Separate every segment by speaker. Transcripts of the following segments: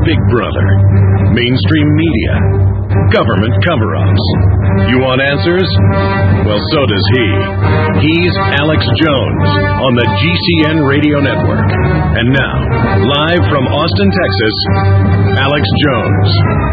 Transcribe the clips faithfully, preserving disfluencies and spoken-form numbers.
Speaker 1: Big Brother, mainstream media, government cover-ups. You want answers? Well, so does he. He's Alex Jones on the G C N Radio Network. And now, live from Austin, Texas, Alex Jones.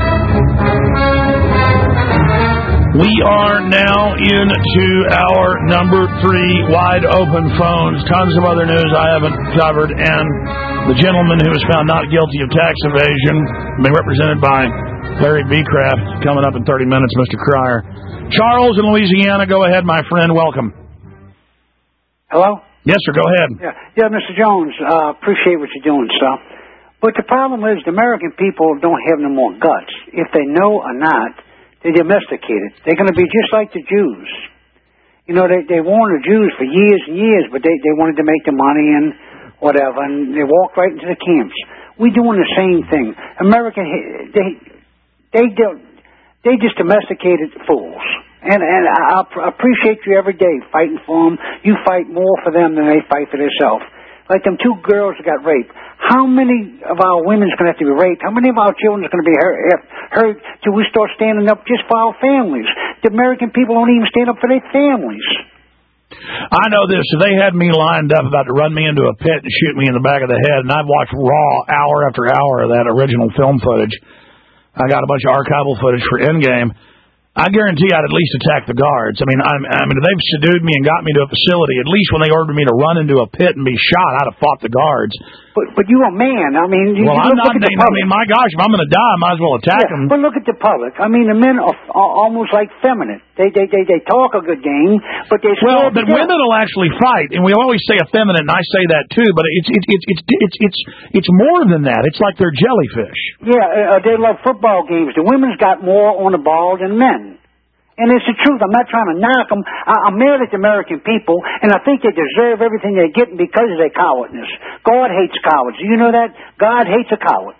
Speaker 2: We are now into our number three wide open phones. Tons of other news I haven't covered. And the gentleman who was found not guilty of tax evasion, being represented by Larry Becraft, coming up in thirty minutes, Mister Cryer. Charles in Louisiana, go ahead, my friend. Welcome.
Speaker 3: Hello?
Speaker 2: Yes, sir, go ahead.
Speaker 3: Yeah, yeah Mister Jones, uh, appreciate what you're doing, sir. But the problem is the American people don't have no more guts. If they know or not, they're domesticated. They're going to be just like the Jews. You know, they they warned the Jews for years and years, but they, they wanted to make the money and whatever, and they walked right into the camps. We're doing the same thing. America, they they do, they just domesticated fools. And and I, I appreciate you every day fighting for them. You fight more for them than they fight for themselves. Like them two girls that got raped. How many of our women's going to have to be raped? How many of our children are going to be hurt, hurt till we start standing up just for our families? The American people don't even stand up for their families.
Speaker 2: I know this. If they had me lined up about to run me into a pit and shoot me in the back of the head, and I'd watch raw hour after hour of that original film footage, I got a bunch of archival footage for Endgame, I guarantee I'd at least attack the guards. I mean, I'm, I mean, if they've subdued me and got me to a facility, at least when they ordered me to run into a pit and be shot, I'd have fought the guards.
Speaker 3: But but you're a man. I mean, you,
Speaker 2: well,
Speaker 3: you
Speaker 2: I'm not.
Speaker 3: Look at the
Speaker 2: I mean, my gosh, if I'm going to die, I might as well attack
Speaker 3: yeah,
Speaker 2: them.
Speaker 3: But look at the public. I mean, the men are, are almost like feminine. They they they they talk a good game, but they
Speaker 2: well, but women will actually fight, and we always say effeminate, and I say that too. But it's it's it's it's it's it's, it's more than that. It's like they're jellyfish.
Speaker 3: Yeah, uh, they love football games. The women's got more on the ball than men. And it's the truth. I'm not trying to knock them. I, I'm mad at the American people, and I think they deserve everything they're getting because of their cowardness. God hates cowards. Do you know that? God hates a coward.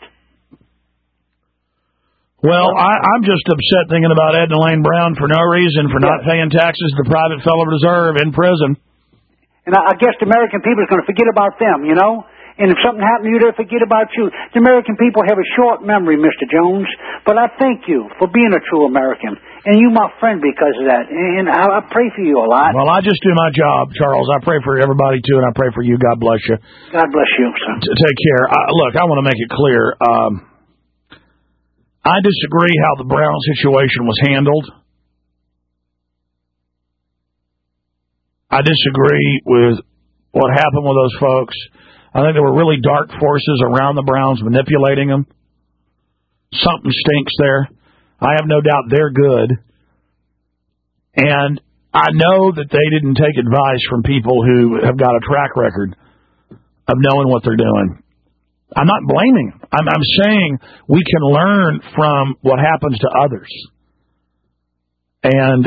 Speaker 2: Well, I, I'm just upset thinking about Ed and Elaine Brown for no reason, for not paying taxes to the Private Federal Reserve in prison.
Speaker 3: And I, I guess the American people is going to forget about them, you know? And if something happened to you, they'll forget about you. The American people have a short memory, Mister Jones. But I thank you for being a true American. And you my friend because of that. And I, I pray for you a lot.
Speaker 2: Well, I just do my job, Charles. I pray for everybody, too, and I pray for you. God bless you.
Speaker 3: God bless you, son.
Speaker 2: T- take care. Uh, look, I want to make it clear. Um, I disagree how the Brown situation was handled. I disagree with what happened with those folks. I think there were really dark forces around the Browns manipulating them. Something stinks there. I have no doubt they're good. And I know that they didn't take advice from people who have got a track record of knowing what they're doing. I'm not blaming them. I'm, I'm saying we can learn from what happens to others. And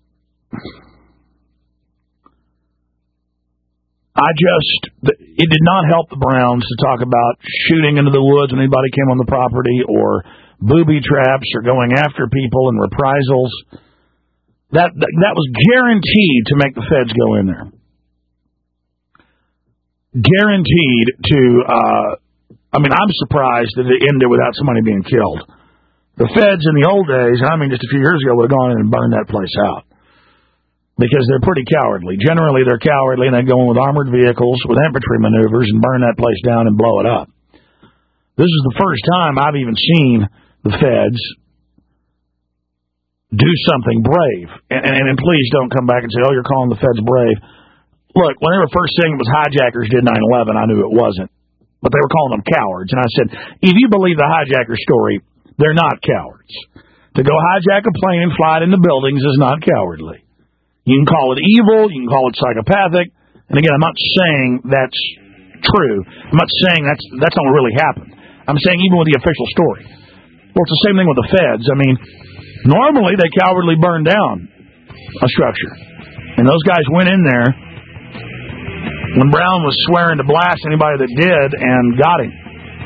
Speaker 2: I just, it did not help the Browns to talk about shooting into the woods when anybody came on the property or booby traps or going after people and reprisals. That, that, that was guaranteed to make the feds go in there. Guaranteed to, uh, I mean, I'm surprised that it ended without somebody being killed. The feds in the old days, I mean, just a few years ago, would have gone in and burned that place out. Because they're pretty cowardly. Generally, they're cowardly, and they go in with armored vehicles, with infantry maneuvers, and burn that place down and blow it up. This is the first time I've even seen the feds do something brave. And, and, and please don't come back and say, oh, you're calling the feds brave. Look, when they were first saying it was hijackers did nine eleven, I knew it wasn't. But they were calling them cowards. And I said, if you believe the hijacker story, they're not cowards. To go hijack a plane and fly it into buildings is not cowardly. You can call it evil, you can call it psychopathic, and again, I'm not saying that's true. I'm not saying that's that's not what really happened. I'm saying even with the official story. Well, it's the same thing with the feds. I mean, normally they cowardly burn down a structure. And those guys went in there when Brown was swearing to blast anybody that did and got him.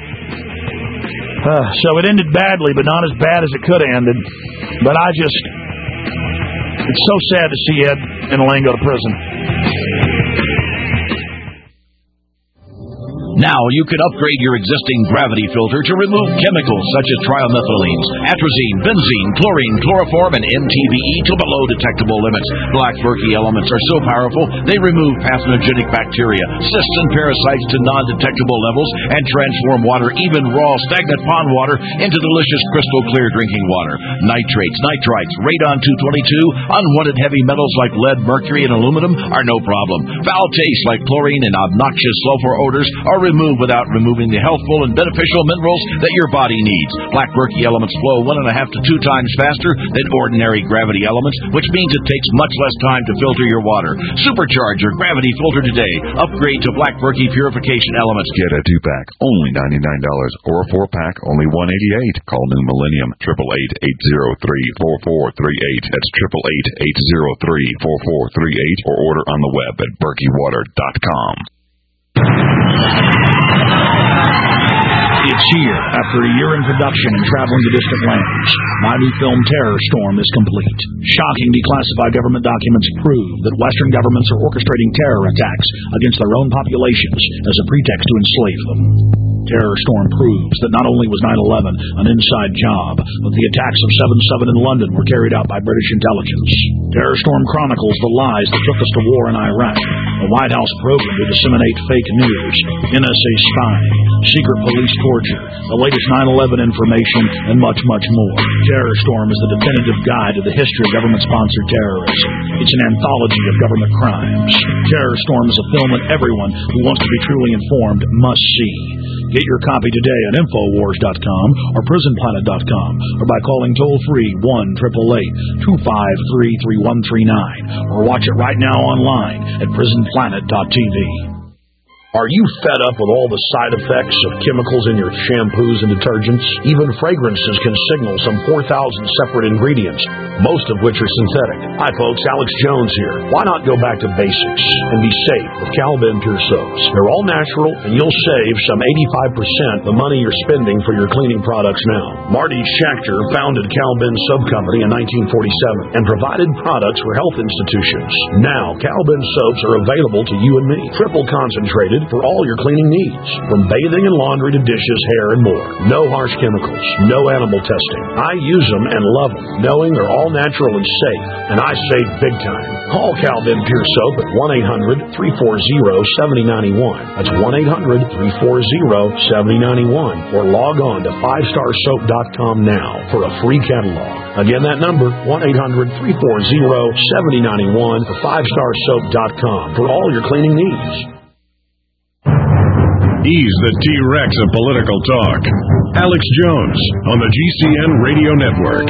Speaker 2: Uh, so it ended badly, but not as bad as it could have ended. But I just... It's so sad to see Ed and Elaine go to prison.
Speaker 4: Now you can upgrade your existing gravity filter to remove chemicals such as trimethylenes, atrazine, benzene, chlorine, chloroform, and M T B E to below detectable limits. Black Berkey elements are so powerful they remove pathogenic bacteria, cysts, and parasites to non-detectable levels and transform water, even raw, stagnant pond water, into delicious crystal clear drinking water. Nitrates, nitrites, radon two twenty-two, unwanted heavy metals like lead, mercury, and aluminum are no problem. Foul tastes like chlorine and obnoxious sulfur odors are removed without removing the healthful and beneficial minerals that your body needs. Black Berkey elements flow one and a half to two times faster than ordinary gravity elements, which means it takes much less time to filter your water. Supercharge your gravity filter today. Upgrade to Black Berkey purification elements.
Speaker 5: Get a two-pack, only ninety-nine dollars, or a four-pack, only one hundred eighty-eight dollars. Call New Millennium, eight eight eight, eight zero three, four four three eight. That's eight eight eight, eight zero three, four four three eight, or order on the web at berkey water dot com.
Speaker 2: It's here. After a year in production and traveling to distant lands, my new film Terror Storm is complete. Shocking declassified government documents prove that Western governments are orchestrating terror attacks against their own populations as a pretext to enslave them. Terror Storm proves that not only was nine eleven an inside job, but the attacks of seven seven in London were carried out by British intelligence. Terror Storm chronicles the lies that took us to war in Iraq, the White House program to disseminate fake news, N S A spying, secret police torture, the latest nine eleven information, and much, much more. Terror Storm is the definitive guide to the history of government-sponsored terrorism. It's an anthology of government crimes. Terror Storm is a film that everyone who wants to be truly informed must see. Get your copy today at infowars dot com or prison planet dot com or by calling toll-free one eight eight eight, two five three, three one three nine or watch it right now online at prison planet dot t v. Are you fed up with all the side effects of chemicals in your shampoos and detergents? Even fragrances can signal some four thousand separate ingredients, most of which are synthetic. Hi folks, Alex Jones here. Why not go back to basics and be safe with Cal-Ben Pure Soaps? They're all natural and you'll save some eighty-five percent the money you're spending for your cleaning products now. Marty Schachter founded Cal-Ben Soap Company in nineteen forty-seven and provided products for health institutions. Now, Cal-Ben soaps are available to you and me, triple concentrated for all your cleaning needs, from bathing and laundry to dishes, hair, and more. No harsh chemicals, no animal testing. I use them and love them, knowing they're all natural and safe, and I save big time. Call Cal-Ben Pure Soap at one eight hundred, three four zero, seven zero nine one. That's one eight hundred, three four zero, seven zero nine one, or log on to five star soap dot com now for a free catalog. Again, that number, one eight hundred, three four zero, seven zero nine one, or five star soap dot com for all your cleaning needs.
Speaker 1: He's the T-Rex of political talk. Alex Jones on the G C N Radio Network.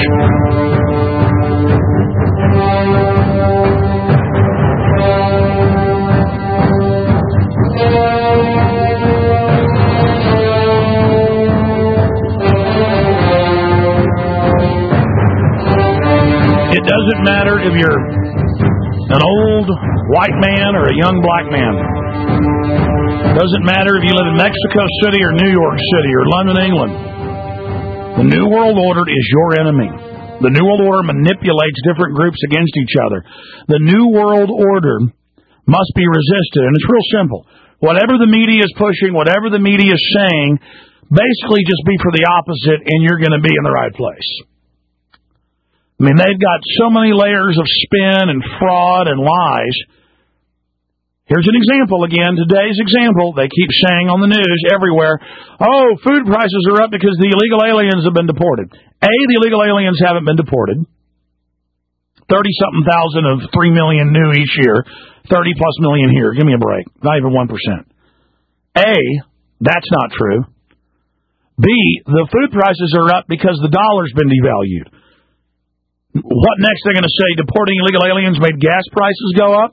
Speaker 2: It doesn't matter if you're an old white man or a young black man. Doesn't matter if you live in Mexico City or New York City or London, England. The New World Order is your enemy. The New World Order manipulates different groups against each other. The New World Order must be resisted, and it's real simple. Whatever the media is pushing, whatever the media is saying, basically just be for the opposite, and you're going to be in the right place. I mean, they've got so many layers of spin and fraud and lies. Here's an example again, today's example. They keep saying on the news everywhere, oh, food prices are up because the illegal aliens have been deported. A, the illegal aliens haven't been deported. thirty-something thousand of three million new each year. thirty plus million here. Give me a break. Not even one percent. A, that's not true. B, the food prices are up because the dollar's been devalued. What next they're going to say? Deporting illegal aliens made gas prices go up?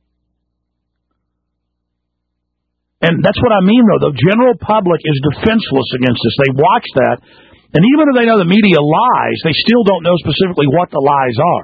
Speaker 2: And that's what I mean, though. The general public is defenseless against this. They watch that, and even if they know the media lies, they still don't know specifically what the lies are.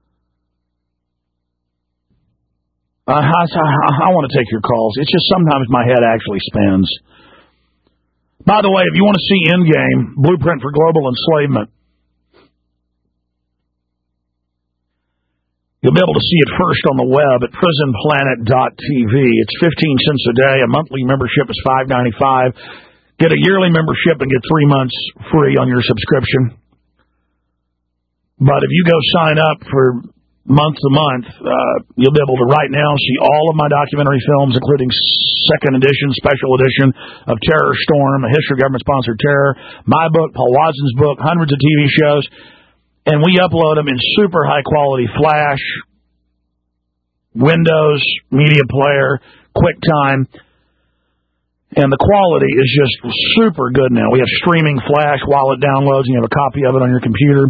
Speaker 2: Uh, I, I, I want to take your calls. It's just sometimes my head actually spins. By the way, if you want to see Endgame, Blueprint for Global Enslavement, You'll be able to see it first on the web at prison planet dot t v. It's fifteen cents a day. A monthly membership is five ninety-five. Get a yearly membership and get three months free on your subscription. But if you go sign up for month to month, uh, you'll be able to right now see all of my documentary films, including second edition, special edition of Terror Storm, A History of Government-Sponsored Terror, my book, Paul Watson's book, hundreds of T V shows, and we upload them in super high-quality Flash, Windows, Media Player, QuickTime, and the quality is just super good now. We have streaming Flash while it downloads, and you have a copy of it on your computer.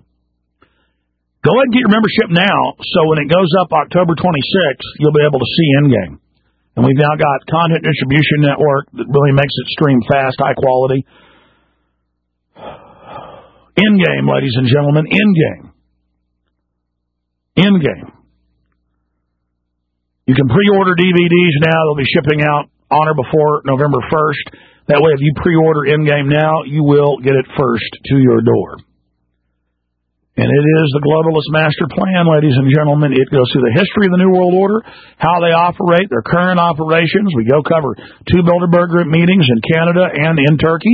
Speaker 2: Go ahead and get your membership now, so when it goes up October twenty-sixth, you'll be able to see Endgame. And we've now got content distribution network that really makes it stream fast, high quality. Endgame, ladies and gentlemen, Endgame. Endgame. You can pre-order D V Ds now. They'll be shipping out on or before November first. That way, if you pre-order Endgame now, you will get it first to your door. And it is the globalist master plan, ladies and gentlemen. It goes through the history of the New World Order, how they operate, their current operations. We go cover two Bilderberg Group meetings in Canada and in Turkey.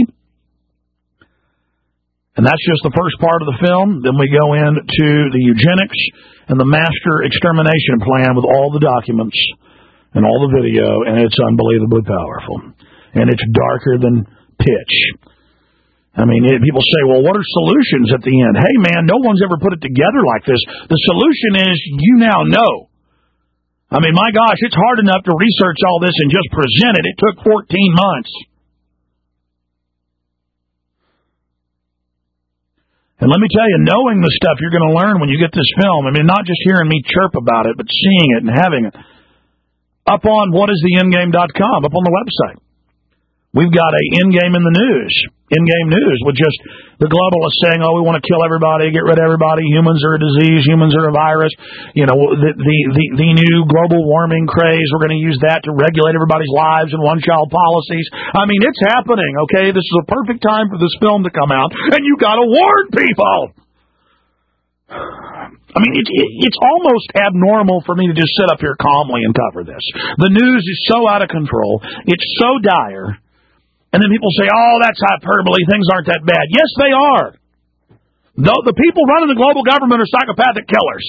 Speaker 2: And that's just the first part of the film. Then we go into the eugenics and the master extermination plan with all the documents and all the video, and it's unbelievably powerful. And it's darker than pitch. I mean, it, people say, well, what are solutions at the end? Hey, man, no one's ever put it together like this. The solution is you now know. I mean, my gosh, it's hard enough to research all this and just present it. It took fourteen months. And let me tell you, knowing the stuff you're going to learn when you get this film, I mean, not just hearing me chirp about it, but seeing it and having it, up on what is the endgame dot com, up on the website. We've got a Endgame in the news, Endgame news, with just the globalists saying, oh, we want to kill everybody, get rid of everybody, humans are a disease, humans are a virus, you know, the the, the, the new global warming craze, we're going to use that to regulate everybody's lives and one-child policies. I mean, it's happening, okay? This is a perfect time for this film to come out, and you got to warn people! I mean, it, it, it's almost abnormal for me to just sit up here calmly and cover this. The news is so out of control, it's so dire. And then people say, oh, that's hyperbole, things aren't that bad. Yes, they are. The, the people running the global government are psychopathic killers.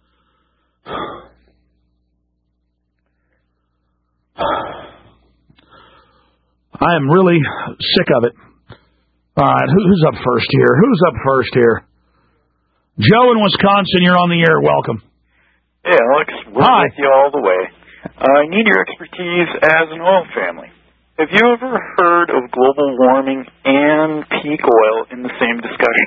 Speaker 2: I am really sick of it. All right, who, who's up first here? Who's up first here? Joe in Wisconsin, you're on the air. Welcome.
Speaker 6: Hey, Alex. We're
Speaker 2: Hi.
Speaker 6: with you all the way. Uh, I need your expertise as an oil family. Have you ever heard of global warming and peak oil in the same discussion?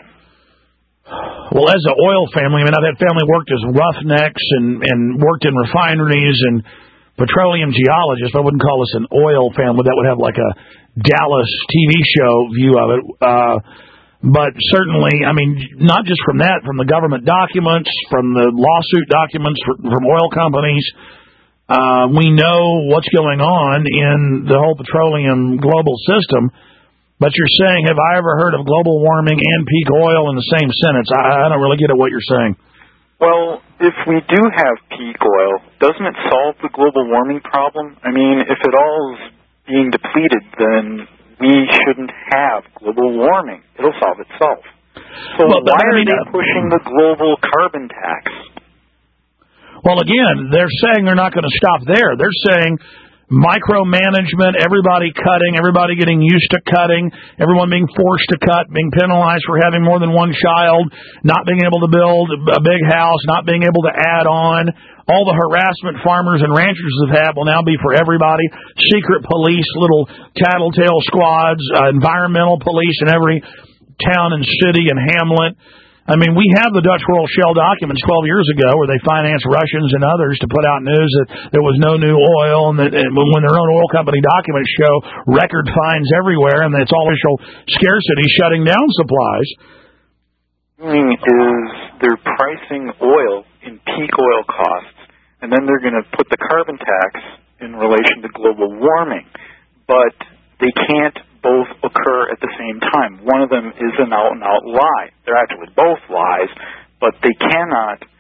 Speaker 2: Well, as an oil family, I mean, I've had family worked as roughnecks and, and worked in refineries and petroleum geologists. I wouldn't call us an oil family. That would have like a Dallas T V show view of it. Uh, but certainly, I mean, not just from that, from the government documents, from the lawsuit documents from, from oil companies. Uh, we know what's going on in the whole petroleum global system, but you're saying, have I ever heard of global warming and peak oil in the same sentence? I, I don't really get at what you're saying.
Speaker 6: Well, if we do have peak oil, doesn't it solve the global warming problem? I mean, if it all is being depleted, then we shouldn't have global warming. It'll solve itself. So
Speaker 2: well,
Speaker 6: why
Speaker 2: I mean,
Speaker 6: are they
Speaker 2: uh,
Speaker 6: pushing the global carbon tax?
Speaker 2: Well, again, they're saying they're not going to stop there. They're saying micromanagement, everybody cutting, everybody getting used to cutting, everyone being forced to cut, being penalized for having more than one child, not being able to build a big house, not being able to add on. All the harassment farmers and ranchers have had will now be for everybody. Secret police, little tattletale squads, uh, environmental police in every town and city and hamlet. I mean, we have the Dutch Royal Shell documents twelve years ago where they financed Russians and others to put out news that there was no new oil, and that and when their own oil company documents show record fines everywhere and it's all official scarcity shutting down supplies.
Speaker 6: The thing is they're pricing oil in peak oil costs, and then they're going to put the carbon tax in relation to global warming. But they can't both occur at the same time. One of them is an out-and-out lie. They're actually both lies, but they cannot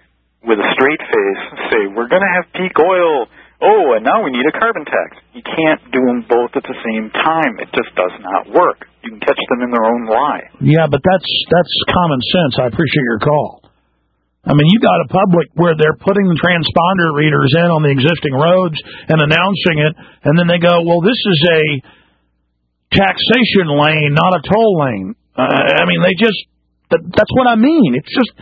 Speaker 6: with a straight face say, we're going to have peak oil. Oh, and now we need a carbon tax. You can't do them both at the same time. It just does not work. You can catch them in their own lie.
Speaker 2: Yeah, but that's that's common sense. I appreciate your call. I mean, you got a public where they're putting the transponder readers in on the existing roads and announcing it, and then they go, well, this is a taxation lane, not a toll lane. Uh, I mean, they just, that, that's what I mean. It's just,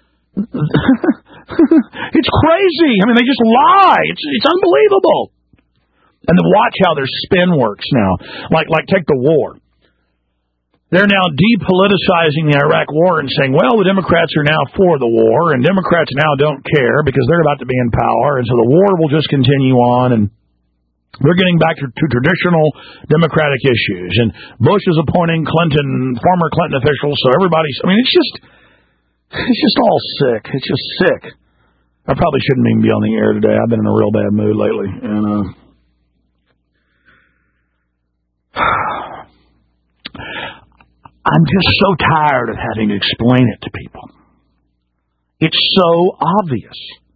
Speaker 2: it's crazy. I mean, they just lie. It's it's unbelievable. And then watch how their spin works now. Like, like take the war. They're now depoliticizing the Iraq war and saying, well, the Democrats are now for the war, and Democrats now don't care because they're about to be in power, and so the war will just continue on, and we're getting back to, to traditional Democratic issues. And Bush is appointing Clinton, former Clinton officials, so everybody's, I mean, it's just, it's just all sick. It's just sick. I probably shouldn't even be on the air today. I've been in a real bad mood lately, and, uh, I'm just so tired of having to explain it to people. It's so obvious.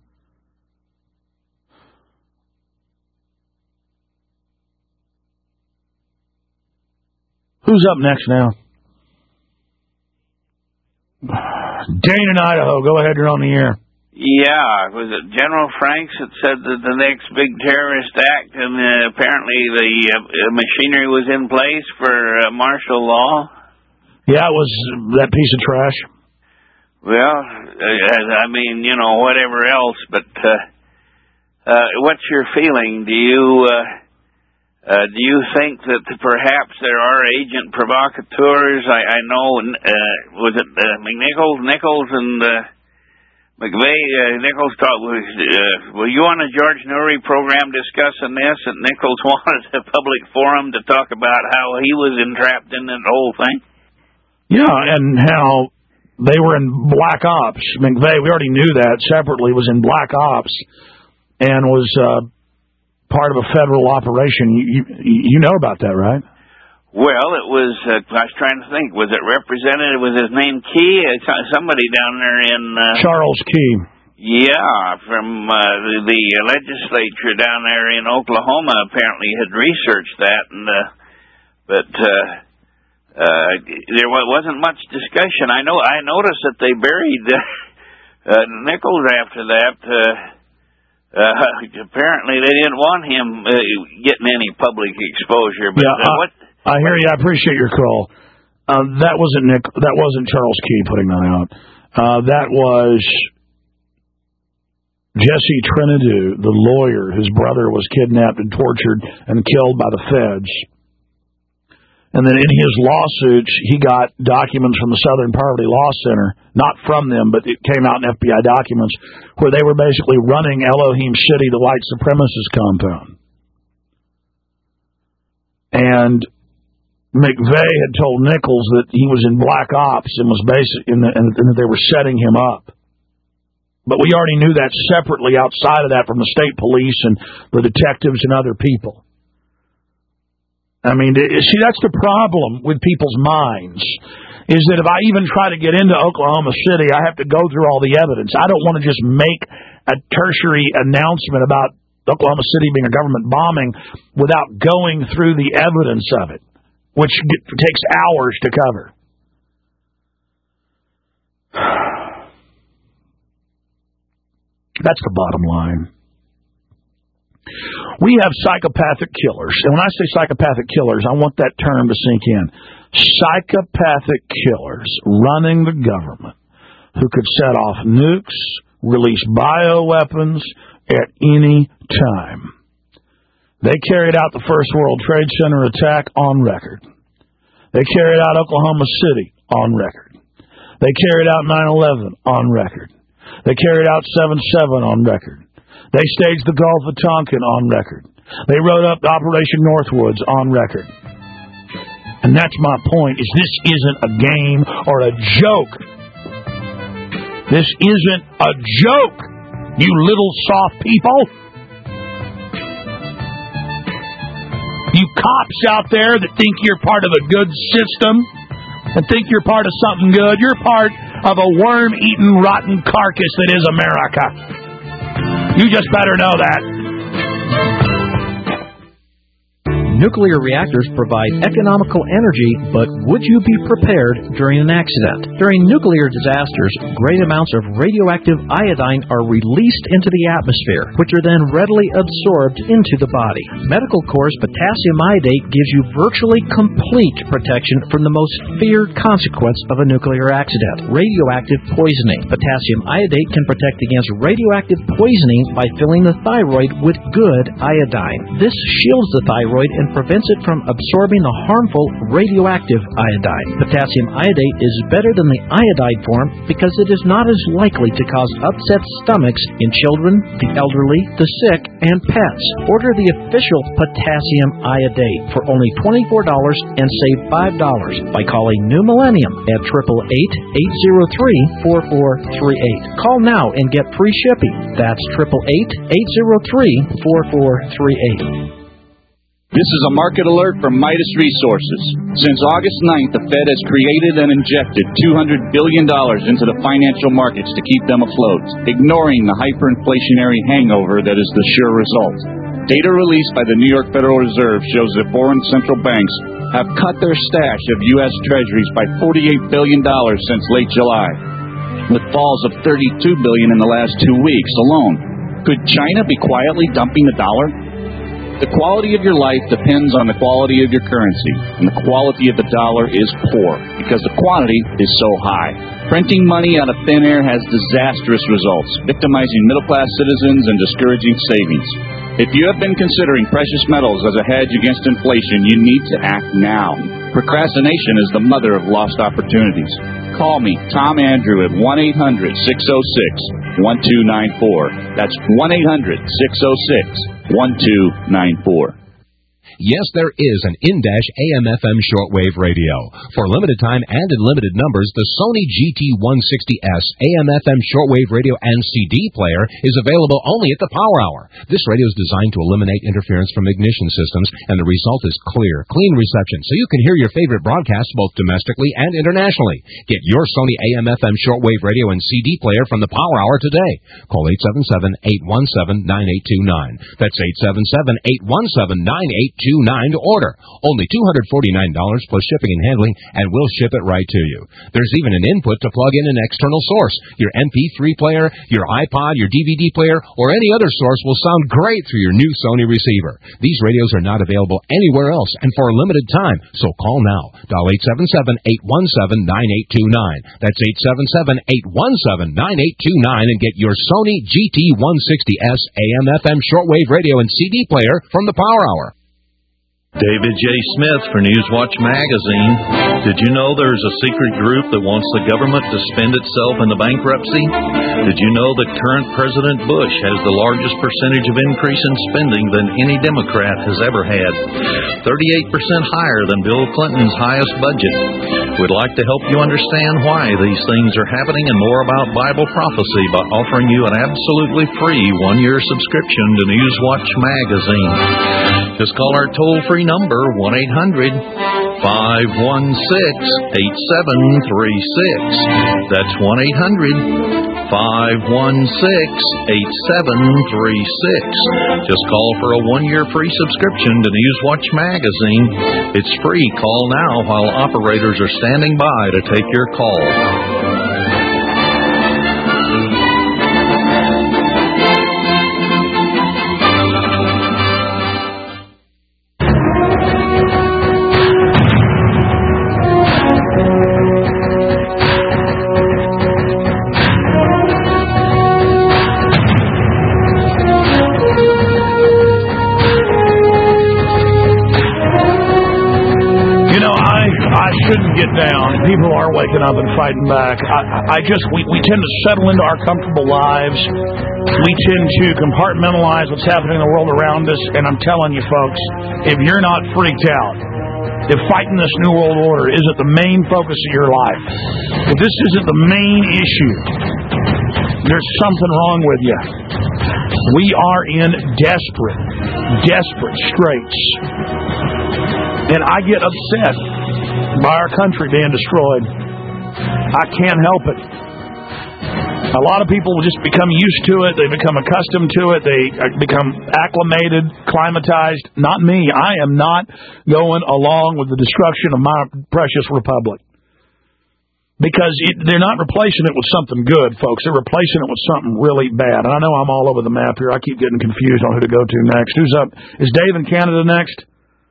Speaker 2: Who's up next now? Dane in Idaho. Go ahead, you're on the air.
Speaker 7: Yeah, was it General Franks that said that the next big terrorist act, and uh, apparently the uh, machinery was in place for uh, martial law?
Speaker 2: Yeah, it was that piece of trash.
Speaker 7: Well, uh, I mean, you know, whatever else, but uh, uh, what's your feeling? Do you uh, uh, do you think that perhaps there are agent provocateurs? I, I know, uh, was it uh, McNichols, Nichols, and uh, McVeigh? Uh, Nichols talked. Was, uh, were you on a George Noory program discussing this? And Nichols wanted a public forum to talk about how he was entrapped in that whole thing.
Speaker 2: Yeah, and how they were in Black Ops. McVeigh, we already knew that separately, was in Black Ops and was uh, part of a federal operation. You, you, you know about that, right?
Speaker 7: Well, it was, uh, I was trying to think, was it Representative, was his name Key? Somebody down there in... Uh,
Speaker 2: Charles Key.
Speaker 7: Yeah, from uh, the, the legislature down there in Oklahoma apparently had researched that, and uh, but... Uh, Uh, there wasn't much discussion. I know. I noticed that they buried uh, uh, Nichols after that. Uh, uh, apparently, they didn't want him uh, getting any public exposure. But
Speaker 2: yeah,
Speaker 7: uh,
Speaker 2: I,
Speaker 7: what?
Speaker 2: I hear you. I appreciate your call. Uh, that wasn't Nick. That wasn't Charles Key putting that out. Uh, that was Jesse Trinidad, the lawyer whose brother was kidnapped and tortured and killed by the feds. And then in his lawsuits, he got documents from the Southern Poverty Law Center, not from them, but it came out in F B I documents, where they were basically running Elohim City, the white supremacist compound. And McVeigh had told Nichols that he was in Black Ops and was basic, and that they were setting him up. But we already knew that separately outside of that from the state police and the detectives and other people. I mean, see, that's the problem with people's minds, is that if I even try to get into Oklahoma City, I have to go through all the evidence. I don't want to just make a tertiary announcement about Oklahoma City being a government bombing without going through the evidence of it, which takes hours to cover. That's the bottom line. We have psychopathic killers. And when I say psychopathic killers, I want that term to sink in. Psychopathic killers running the government who could set off nukes, release bioweapons at any time. They carried out the First World Trade Center attack on record. They carried out Oklahoma City on record. They carried out nine eleven on record. They carried out seven seven on record. They staged the Gulf of Tonkin on record. They wrote up Operation Northwoods on record. And that's my point, is this isn't a game or a joke. This isn't a joke, you little soft people. You cops out there that think you're part of a good system and think you're part of something good, you're part of a worm-eaten, rotten carcass that is America. You just better know that.
Speaker 8: Nuclear reactors provide economical energy, but would you be prepared during an accident? During nuclear disasters, great amounts of radioactive iodine are released into the atmosphere, which are then readily absorbed into the body. Medical Corps' potassium iodate gives you virtually complete protection from the most feared consequence of a nuclear accident, radioactive poisoning. Potassium iodate can protect against radioactive poisoning by filling the thyroid with good iodine. This shields the thyroid and prevents it from absorbing the harmful radioactive iodine. Potassium iodate is better than the iodide form because it is not as likely to cause upset stomachs in children, the elderly, the sick, and pets. Order the official potassium iodate for only twenty-four dollars and save five dollars by calling New Millennium at eight eight eight, eight zero three, four four three eight. Call now and get free shipping. That's eight eight eight, eight zero three, four four three eight.
Speaker 9: This is a market alert from Midas Resources. Since August ninth, the Fed has created and injected two hundred billion dollars into the financial markets to keep them afloat, ignoring the hyperinflationary hangover that is the sure result. Data released by the New York Federal Reserve shows that foreign central banks have cut their stash of U S Treasuries by forty-eight billion dollars since late July, with falls of thirty-two billion dollars in the last two weeks alone. Could China be quietly dumping the dollar? The quality of your life depends on the quality of your currency, and the quality of the dollar is poor because the quantity is so high. Printing money out of thin air has disastrous results, victimizing middle-class citizens and discouraging savings. If you have been considering precious metals as a hedge against inflation, you need to act now. Procrastination is the mother of lost opportunities. Call me, Tom Andrew, at one eight hundred, six oh six, one two nine four. That's one eight hundred, six oh six, one two nine four.
Speaker 10: Yes, there is an in-dash A M F M shortwave radio. For limited time and in limited numbers, the Sony G T one sixty S A M F M shortwave radio and C D player is available only at the Power Hour. This radio is designed to eliminate interference from ignition systems, and the result is clear, clean reception, so you can hear your favorite broadcasts both domestically and internationally. Get your Sony A M F M shortwave radio and C D player from the Power Hour today. Call eight seven seven, eight one seven, nine eight two nine. That's eight seven seven, eight one seven, nine eight two nine to order. Only two hundred forty-nine dollars plus shipping and handling, and we'll ship it right to you. There's even an input to plug in an external source. Your M P three player, your iPod, your D V D player, or any other source will sound great through your new Sony receiver. These radios are not available anywhere else and for a limited time, so call now. Dial eight seven seven, eight one seven, nine eight two nine. That's eight seven seven, eight one seven, nine eight two nine and get your Sony G T one sixty S A M F M shortwave radio and C D player from the Power Hour.
Speaker 11: David J. Smith for Newswatch Magazine. Did you know there's a secret group that wants the government to spend itself into bankruptcy? Did you know that current President Bush has the largest percentage of increase in spending than any Democrat has ever had? thirty-eight percent higher than Bill Clinton's highest budget. We'd like to help you understand why these things are happening and more about Bible prophecy by offering you an absolutely free one-year subscription to Newswatch Magazine. Just call our toll-free number, one eight hundred, five one six, eight seven three six. That's one eight hundred, five one six, eight seven three six. Just call for a one-year free subscription to Newswatch Magazine. It's free. Call now while operators are standing by to take your call.
Speaker 2: Get down. People are waking up and fighting back. I, I just, we, we tend to settle into our comfortable lives. We tend to compartmentalize what's happening in the world around us. And I'm telling you, folks, if you're not freaked out, if fighting this New World Order isn't the main focus of your life, if this isn't the main issue, there's something wrong with you. We are in desperate, desperate straits. And I get upset by our country being destroyed. I can't help it. A lot of people just become used to it. They become accustomed to it. They become acclimated, climatized. Not me. I am not going along with the destruction of my precious republic. Because it, they're not replacing it with something good, folks. They're replacing it with something really bad. And I know I'm all over the map here. I keep getting confused on who to go to next. Who's up? Is Dave in Canada next?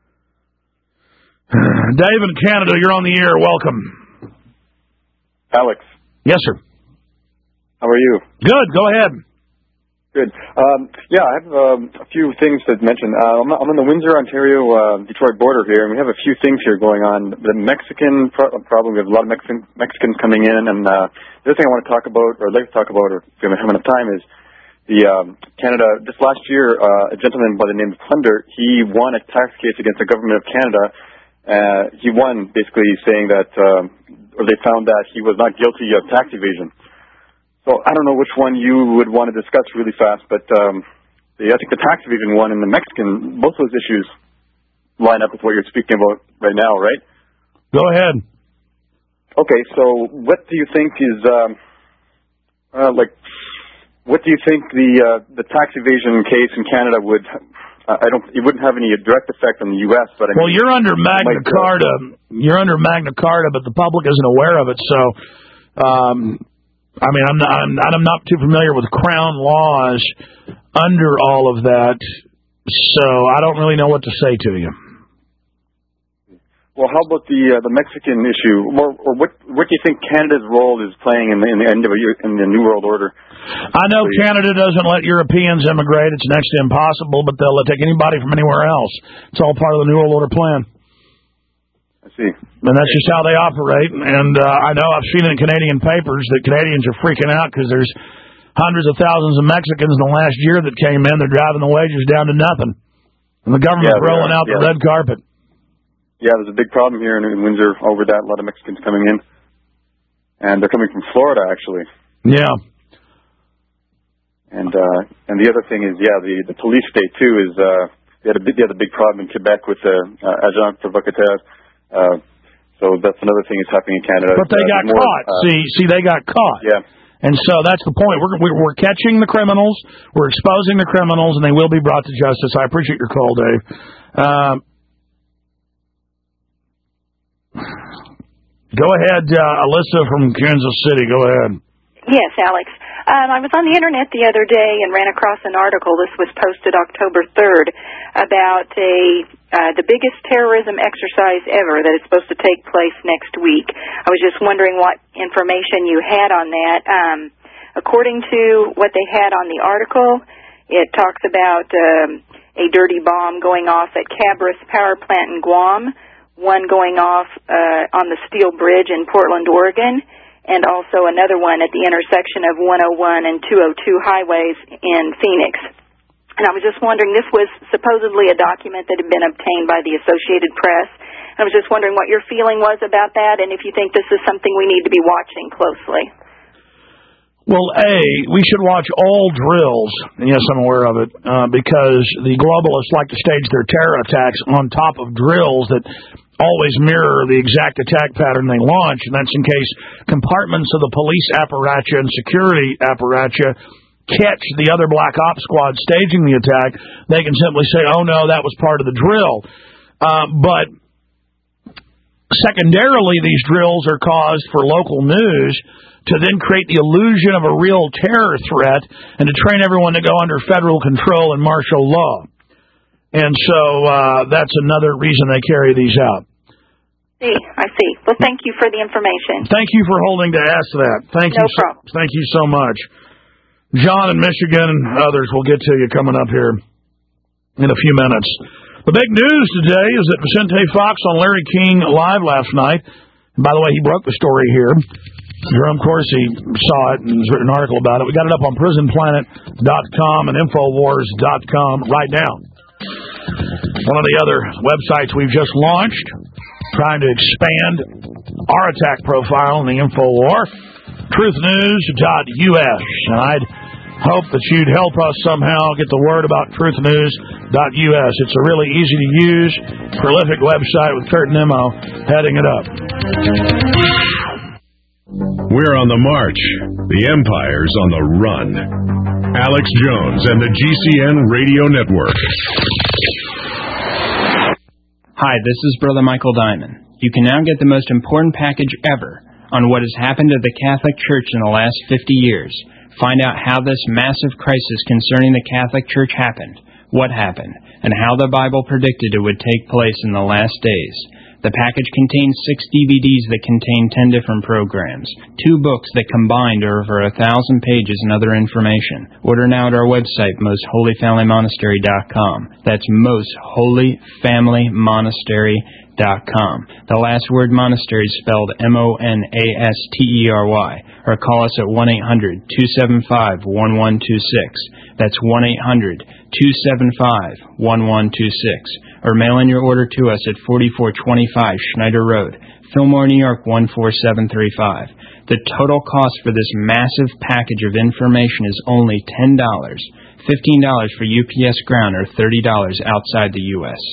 Speaker 2: Dave in Canada, you're on the air. Welcome.
Speaker 12: Alex.
Speaker 2: Yes, sir.
Speaker 12: How are you?
Speaker 2: Good. Go ahead.
Speaker 12: Good. Um, yeah, I have um, a few things to mention. Uh, I'm, I'm on the Windsor, Ontario, uh, Detroit border here, and we have a few things here going on. The Mexican pro- problem, we have a lot of Mexican, Mexicans coming in, and uh, the other thing I want to talk about, or I'd like to talk about, or if we have enough time, is the um, Canada. Just last year, uh, a gentleman by the name of Thunder, he won a tax case against the government of Canada. Uh, he won, basically saying that, um, or they found that he was not guilty of tax evasion. So I don't know which one you would want to discuss really fast, but um, the, I think the tax evasion one and the Mexican, both those issues line up with what you're speaking about right now, right?
Speaker 2: Go ahead.
Speaker 12: Okay, so what do you think is, um, uh, like, what do you think the uh, the tax evasion case in Canada would? Uh, I don't. It wouldn't have any direct effect on the U S, but I
Speaker 2: well,
Speaker 12: mean,
Speaker 2: you're under Magna
Speaker 12: might,
Speaker 2: Carta.
Speaker 12: Uh,
Speaker 2: you're under Magna Carta, but the public isn't aware of it. So. Um, I mean, I'm not, I'm, I'm not too familiar with Crown laws under all of that, so I don't really know what to say to you.
Speaker 12: Well, how about the uh, the Mexican issue, or, or what what do you think Canada's role is playing in the, in the end of a, in the New World Order?
Speaker 2: I know so, Canada doesn't let Europeans immigrate; it's next to impossible. But they'll take anybody from anywhere else. It's all part of the New World Order plan.
Speaker 12: I see.
Speaker 2: And that's just how they operate. And uh, I know I've seen in Canadian papers that Canadians are freaking out because there's hundreds of thousands of Mexicans in the last year that came in. They're driving the wages down to nothing. And the government's
Speaker 12: yeah,
Speaker 2: rolling out
Speaker 12: yeah.
Speaker 2: the red carpet.
Speaker 12: Yeah, there's a big problem here in, in Windsor over that. A lot of Mexicans coming in. And they're coming from Florida, actually.
Speaker 2: Yeah.
Speaker 12: And uh, and the other thing is, yeah, the, the police state, too, is uh, they, had a big, they had a big problem in Quebec with uh, uh, agent provocateur. Uh, so that's another thing that's happening in Canada.
Speaker 2: But they uh, got more, caught. Uh, see, see, they got caught.
Speaker 12: Yeah.
Speaker 2: And so that's the point. We're we're catching the criminals. We're exposing the criminals, and they will be brought to justice. I appreciate your call, Dave. Um, go ahead, uh, Alyssa from Kansas City. Go ahead.
Speaker 13: Yes, Alex. Um, I was on the Internet the other day and ran across an article. This was posted October third about a uh, the biggest terrorism exercise ever that is supposed to take place next week. I was just wondering what information you had on that. Um, according to what they had on the article, it talks about um, a dirty bomb going off at Cabris Power Plant in Guam, one going off uh, on the Steel Bridge in Portland, Oregon, and also another one at the intersection of one oh one and two oh two highways in Phoenix. And I was just wondering, this was supposedly a document that had been obtained by the Associated Press. And I was just wondering what your feeling was about that and if you think this is something we need to be watching closely.
Speaker 2: Well, A, we should watch all drills, and yes, I'm aware of it, uh, because the globalists like to stage their terror attacks on top of drills that always mirror the exact attack pattern they launch, and that's in case compartments of the police apparatus and security apparatus catch the other black ops squad staging the attack. They can simply say, oh, no, that was part of the drill. Uh, but secondarily, these drills are caused for local news to then create the illusion of a real terror threat and to train everyone to go under federal control and martial law. And so uh, that's another reason they carry these out.
Speaker 13: See, I see. Well, thank you for the information.
Speaker 2: Thank you for holding to ask that. Thank
Speaker 13: no
Speaker 2: you. So,
Speaker 13: problem.
Speaker 2: Thank you so much. John in Michigan and others will get to you coming up here in a few minutes. The big news today is that Vicente Fox on Larry King Live last night, and by the way, he broke the story here. Jerome Corsi saw it and has written an article about it. We got it up on prison planet dot com and infowars dot com right now. One of the other websites we've just launched, trying to expand our attack profile in the InfoWar, truth news dot U S. And I'd hope that you'd help us somehow get the word about truth news dot U S. It's a really easy-to-use, prolific website with Kurt Nimmo heading it up.
Speaker 1: We're on the march. The empire's on the run. Alex Jones and the G C N Radio Network.
Speaker 14: Hi, this is Brother Michael Diamond. You can now get the most important package ever on what has happened to the Catholic Church in the last fifty years. Find out how this massive crisis concerning the Catholic Church happened, what happened, and how the Bible predicted it would take place in the last days. The package contains six D V Ds that contain ten different programs, two books that combined are over a thousand pages and other information. Order now at our website, most holy family monastery dot com. That's most holy family monastery dot com. The last word monastery is spelled M O N A S T E R Y. Or call us at one eight hundred two seven five one one two six. That's one eight hundred two seven five one one two six. Or mail in your order to us at forty-four twenty-five Schneider Road, Fillmore, New York one four seven three five. The total cost for this massive package of information is only ten dollars, fifteen dollars for U P S ground, or thirty dollars outside the U S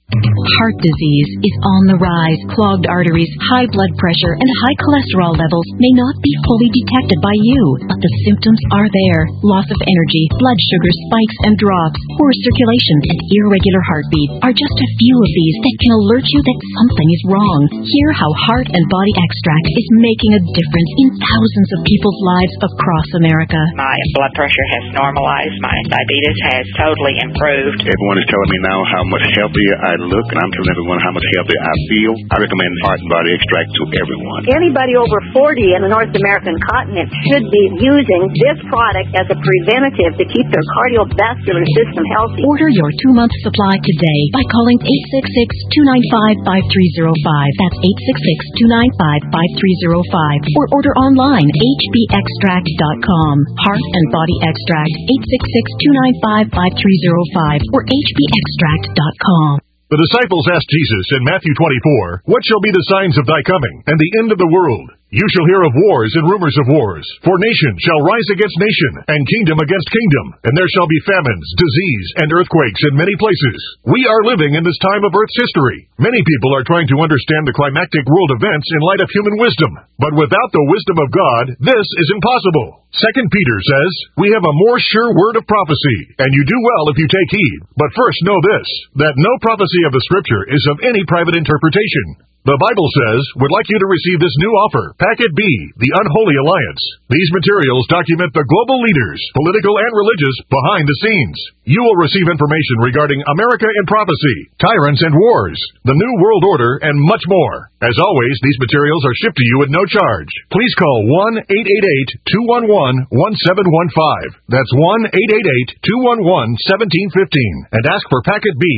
Speaker 15: Heart disease is on the rise. Clogged arteries, high blood pressure, and high cholesterol levels may not be fully detected by you, but the symptoms are there. Loss of energy, blood sugar spikes and drops, poor circulation, and irregular heartbeat are just a few of these that can alert you that something is wrong. Hear how Heart and Body Extract is making a difference in thousands of people's lives across America.
Speaker 16: My blood pressure has normalized. My diabetes has totally improved.
Speaker 17: Everyone is telling me now how much healthier I look, and I'm telling everyone how much healthier I feel. I recommend Heart and Body Extract to everyone.
Speaker 18: Anybody over forty in the North American continent should be using this product as a preventative to keep their cardiovascular system healthy.
Speaker 15: Order your two-month supply today by calling eight six six, two nine five, five three zero five. That's eight six six, two nine five, five three zero five. Or order online, h b extract dot com. Heart and Body Extract, eight six six, two nine five, five three zero five or h b extract dot com.
Speaker 19: The disciples asked Jesus in Matthew twenty-four, "What shall be the signs of thy coming, and the end of the world? You shall hear of wars and rumors of wars. For nation shall rise against nation, and kingdom against kingdom. And there shall be famines, disease, and earthquakes in many places." We are living in this time of Earth's history. Many people are trying to understand the climactic world events in light of human wisdom. But without the wisdom of God, this is impossible. Second Peter says, "We have a more sure word of prophecy, and you do well if you take heed. But first know this, that no prophecy of the Scripture is of any private interpretation." The Bible says, "Would like you to receive this new offer, Packet B, the Unholy Alliance." These materials document the global leaders, political and religious, behind the scenes. You will receive information regarding America in prophecy, tyrants and wars, the New World Order, and much more. As always, these materials are shipped to you at no charge. Please call one eight eight eight, two one one, one seven one five. That's one eight eight eight, two one one, one seven one five and ask for Packet B.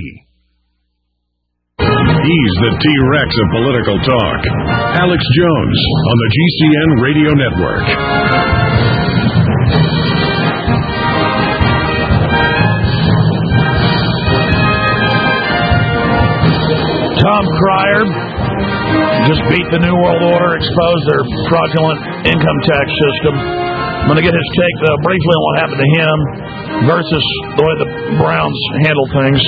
Speaker 1: He's the T-Rex of political talk. Alex Jones on the G C N Radio Network.
Speaker 2: Tom Cryer just beat the New World Order, exposed their fraudulent income tax system. I'm going to get his take uh, briefly on what happened to him versus the way the Browns handle things.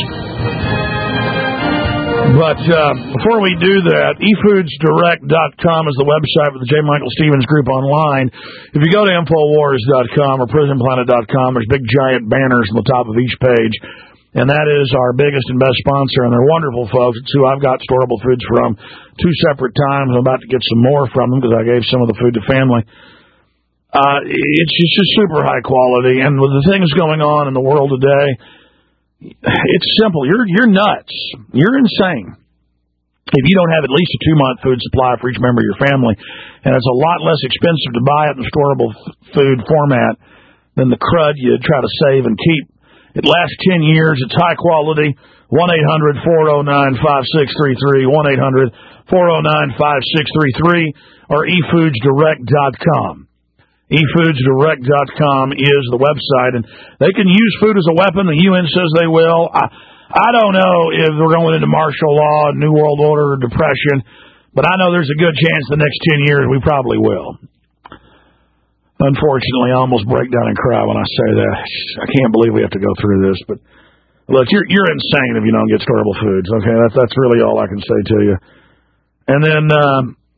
Speaker 2: But uh, before we do that, e foods direct dot com is the website for the J. Michael Stevens Group online. If you go to infowars dot com or prison planet dot com, there's big giant banners on the top of each page. And that is our biggest and best sponsor, and they're wonderful folks. It's who I've got storable foods from two separate times. I'm about to get some more from them because I gave some of the food to family. Uh, it's, it's just super high quality. And with the things going on in the world today, it's simple. You're you're nuts. You're insane if you don't have at least a two-month food supply for each member of your family. And it's a lot less expensive to buy it in the storable f- food format than the crud you try to save and keep. It lasts ten years. It's high quality. one eight hundred, four oh nine, five six three three, one eight hundred, four oh nine, five six three three, or e foods direct dot com. e foods direct dot com is the website, and they can use food as a weapon. The U N says they will. I, I don't know if we're going into martial law, New World Order, or depression, but I know there's a good chance the next ten years we probably will. Unfortunately, I almost break down and cry when I say that. I can't believe we have to go through this, but look, you're you're insane if you don't get storable foods. Okay, that's that's really all I can say to you. And then. Um,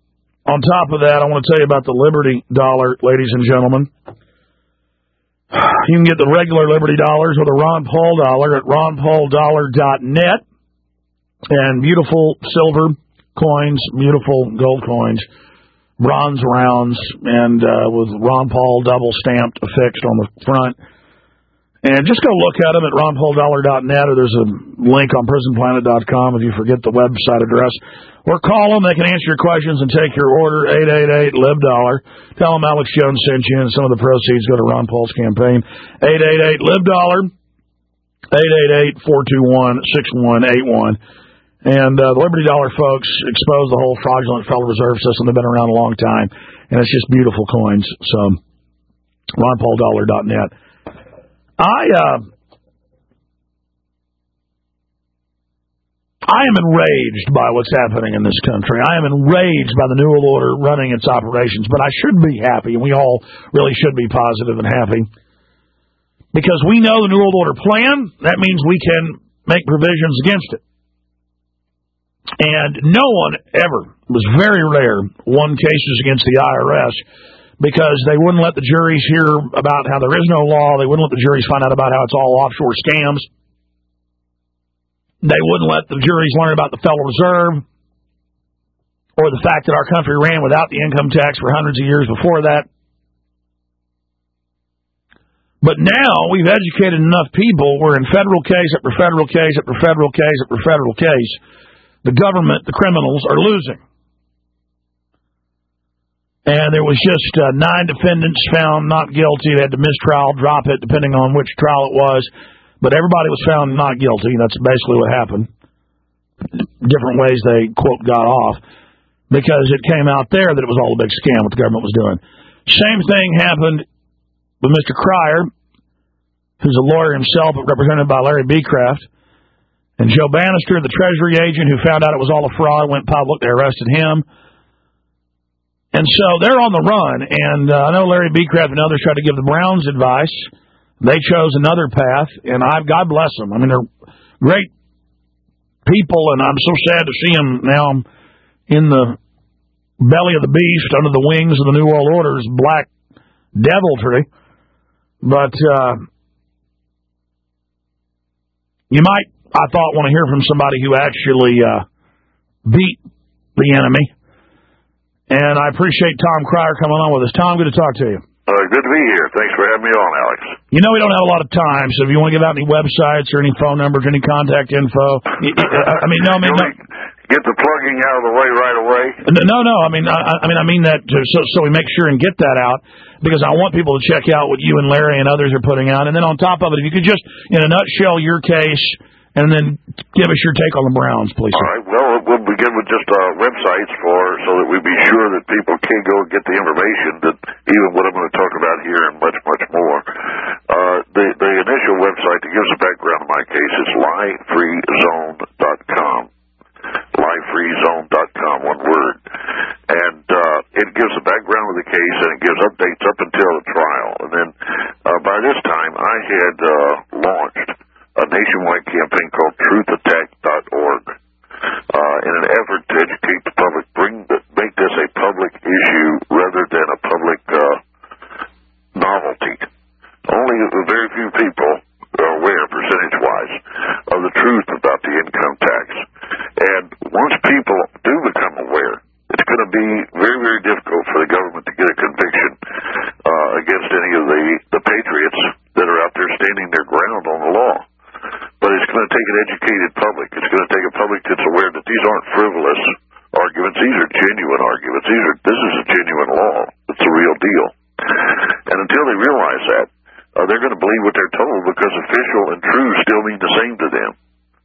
Speaker 2: on top of that, I want to tell you about the Liberty Dollar, ladies and gentlemen. You can get the regular Liberty Dollars or the Ron Paul Dollar at ron paul dollar dot net. And beautiful silver coins, beautiful gold coins, bronze rounds, and uh, with Ron Paul double stamped affixed on the front. And just go look at them at ron paul dollar dot net, or there's a link on prison planet dot com if you forget the website address. Or call them. They can answer your questions and take your order, eight eight eight, L I B dollar. Tell them Alex Jones sent you, and some of the proceeds go to Ron Paul's campaign. eight eight eight, L I B dollar, eight eight eight, four two one, six one eight one. And uh, the Liberty Dollar folks expose the whole fraudulent Federal Reserve System. They've been around a long time, and it's just beautiful coins. So, ron paul dollar dot net. I uh, I am enraged by what's happening in this country. I am enraged by the New World Order running its operations, but I should be happy, and we all really should be positive and happy, because we know the New World Order plan. That means we can make provisions against it. And no one ever, it was very rare, won cases against the I R S because they wouldn't let the juries hear about how there is no law. They wouldn't let the juries find out about how it's all offshore scams. They wouldn't let the juries learn about the Federal Reserve or the fact that our country ran without the income tax for hundreds of years before that. But now we've educated enough people, we're in federal case after federal case after federal case after federal case. The government, the criminals, are losing. And there was just uh, nine defendants found not guilty. They had to mistrial, drop it, depending on which trial it was. But everybody was found not guilty. That's basically what happened. Different ways they, quote, got off. Because it came out there that it was all a big scam, what the government was doing. Same thing happened with Mister Cryer, who's a lawyer himself, but represented by Larry Becraft. And Joe Bannister, the Treasury agent who found out it was all a fraud, went public. They arrested him. And so they're on the run. And uh, I know Larry Becraft and others tried to give the Browns advice. They chose another path, and I God bless them. I mean, they're great people, and I'm so sad to see them now in the belly of the beast, under the wings of the New World Order's black deviltry. But uh, you might, I thought, want to hear from somebody who actually uh, beat the enemy. And I appreciate Tom Cryer coming on with us. Tom, good to talk to you.
Speaker 20: Uh, good to be here. Thanks for having me on, Alex.
Speaker 2: You know we don't have a lot of time, so if you want to give out any websites or any phone numbers, any contact info, I mean, no, I mean, no.
Speaker 20: Get the plugging out of the way right away.
Speaker 2: No, no, I mean, I, I mean, I mean that to, so, so we make sure and get that out, because I want people to check out what you and Larry and others are putting out, and then on top of it, if you could just, in a nutshell, your case. And then give us your take on the Browns, please.
Speaker 20: All right. Well, we'll begin with just uh, websites for so that we be sure that people can go and get the information that even what I'm going to talk about here and much, much more. Uh, the the initial website that gives a background of my case is lie free zone dot com. lie free zone dot com, one word. And uh, it gives a background of the case, and it gives updates up until the trial. And then uh, by this time, I had uh, launched a nationwide campaign called truth attack dot org uh, in an effort to educate the public, bring the, make this a public issue rather than a public uh, novelty. Only very few people are aware, percentage-wise, of the truth about the income tax. And once people do become aware, it's going to be very, very difficult for the government to get a conviction uh, against any of the, the patriots that are out there standing their ground on the law. But it's going to take an educated public. It's going to take a public that's aware that these aren't frivolous arguments. These are genuine arguments. These are this is a genuine law. It's a real deal. And until they realize that, uh, they're going to believe what they're told, because official and true still mean the same to them.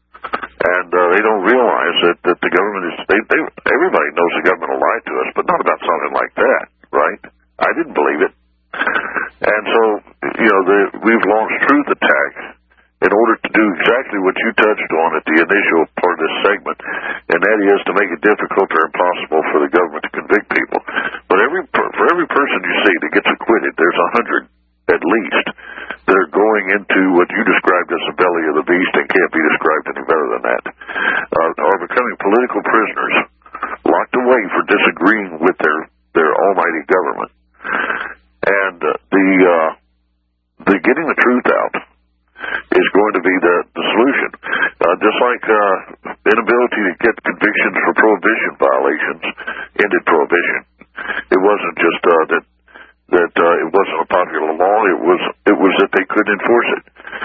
Speaker 20: And uh, they don't realize that, that the government is. They, they, everybody knows the government will lie to us, but not about something like that, right? I didn't believe it. And so, you know, the, we've launched Truth Attack in order to do exactly what you touched on at the initial part of this segment, and that is to make it difficult or impossible for the government to convict people. But every for every person you see that gets acquitted, there's a hundred at least that are going into what you described as the belly of the beast and can't be described any better than that, uh, are becoming political prisoners, locked away way for disagreeing with their their almighty government. And uh, the uh, the getting the truth out is going to be the, the solution. Uh, just like uh, inability to get convictions for prohibition violations ended prohibition. It wasn't just uh, that that uh, it wasn't a popular law. It was it was that they couldn't enforce it.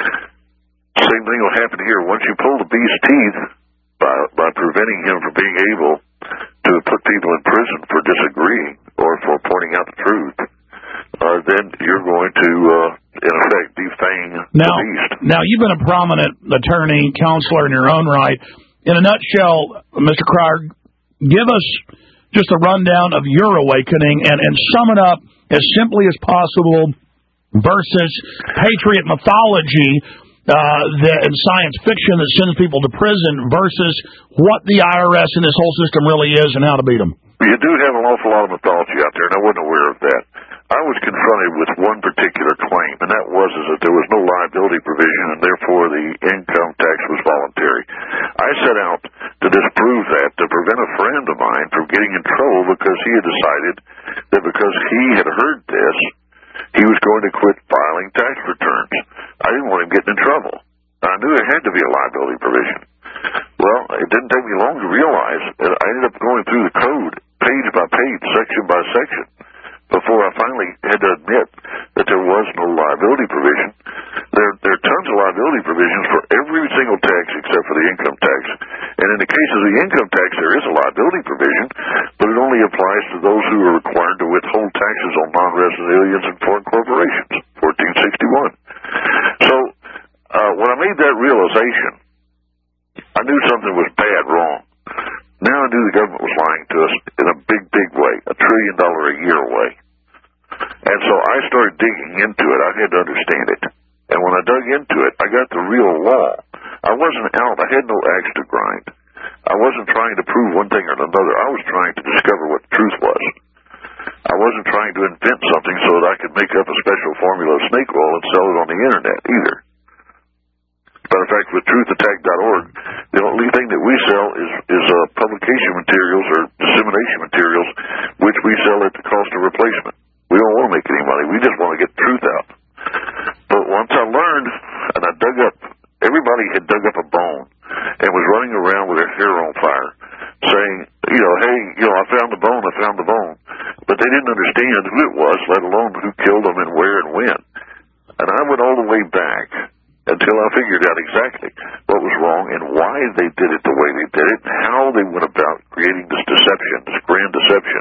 Speaker 20: Same thing will happen here. Once you pull the beast's teeth by by preventing him from being able to put people in prison for disagreeing or for pointing out the truth, uh, then you're going to, uh, in effect, defang
Speaker 2: now,
Speaker 20: the beast.
Speaker 2: Now, you've been a prominent attorney, counselor in your own right. In a nutshell, Mister Cryer, give us just a rundown of your awakening and, and sum it up as simply as possible versus patriot mythology uh, that, and science fiction that sends people to prison versus what the I R S and this whole system really is and how to beat them.
Speaker 20: You do have an awful lot of mythology out there, and I wasn't aware of that. I was confronted with one particular claim, and that was is that there was no liability provision, and therefore the income tax was voluntary. I set out to disprove that, to prevent a friend of mine from getting in trouble because he had decided that because he had heard this, he was going to quit filing tax returns. I didn't want him getting in trouble. I knew there had to be a liability provision. Well, it didn't take me long to realize that I ended up going through the code, page by page, section by section, before I finally had to admit that there was no liability provision. There, there are tons of liability provisions for every single tax except for the income tax. And in the case of the income tax, there is a liability provision, but it only applies to those who are required to withhold taxes on non-resident aliens and foreign corporations, fourteen sixty-one. So, uh, when I made that realization, I knew something was bad wrong. Now I knew the government was lying to us in a big, big way, a trillion dollar a year way. And so I started digging into it. I had to understand it. And when I dug into it, I got the real law. I wasn't out. I had no axe to grind. I wasn't trying to prove one thing or another. I was trying to discover what the truth was. I wasn't trying to invent something so that I could make up a special formula of snake oil and sell it on the internet either. Matter of fact, with truth attack dot org, the only thing that we sell is is uh, publication materials or dissemination materials, which we sell at the cost of replacement. We don't want to make any money. We just want to get the truth out. But once I learned, and I dug up, everybody had dug up a bone and was running around with their hair on fire, saying, you know, hey, you know, I found the bone, I found the bone. But they didn't understand who it was, let alone who killed them and where and when. And I went all the way back until I figured out exactly what was wrong and why they did it the way they did it and how they went about creating this deception, this grand deception.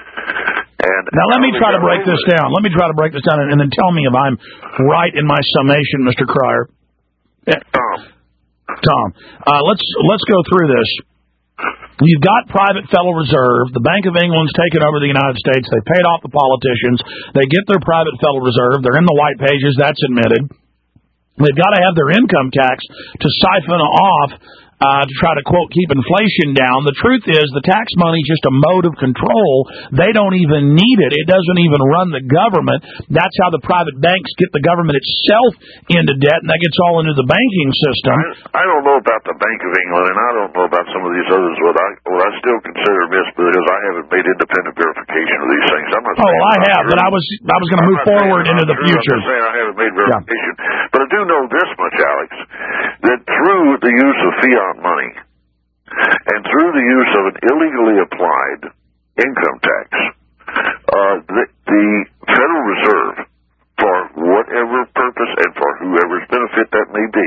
Speaker 20: And
Speaker 2: now let me try to break this down. Let me try to break this down and, and then tell me if I'm right in my summation, Mister Cryer.
Speaker 20: Tom.
Speaker 2: Tom, uh, let's let's go through this. You've got private Federal Reserve. The Bank of England's taken over the United States. They paid off the politicians. They get their private Federal Reserve. They're in the white pages. That's admitted. They've got to have their income tax to siphon off uh, to try to, quote, keep inflation down. The truth is the tax money is just a mode of control. They don't even need it. It doesn't even run the government. That's how the private banks get the government itself into debt, and that gets all into the banking system.
Speaker 20: I, I don't know about the Bank of England, and I don't know about some of these others, what I, what I still consider amiss because I haven't made independent verification of these things. I'm not
Speaker 2: oh, I have, but I was I was going to move forward into the future.
Speaker 20: I'm not saying I haven't made verification, yeah. But I do know this much, Alex, that through the use of fiat money and through the use of an illegally applied income tax, uh, the, the Federal Reserve, for whatever purpose and for whoever's benefit that may be,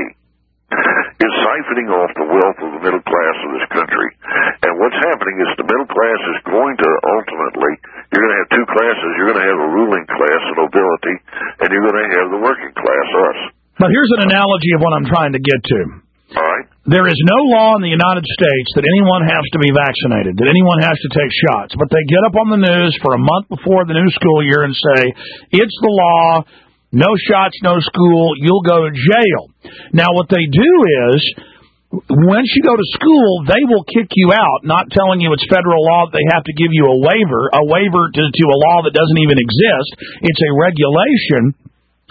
Speaker 20: is siphoning off the wealth of the middle class of this country. And what's happening is the middle class is going to ultimately, you're going to have two classes. You're going to have a ruling class, a nobility, and you're going to have the working class, us.
Speaker 2: But here's an analogy of what I'm trying to get to.
Speaker 20: All right.
Speaker 2: There is no law in the United States that anyone has to be vaccinated, that anyone has to take shots. But they get up on the news for a month before the new school year and say, it's the law, no shots, no school, you'll go to jail. Now, what they do is, once you go to school, they will kick you out, not telling you it's federal law that they have to give you a waiver, a waiver to, to a law that doesn't even exist. It's a regulation.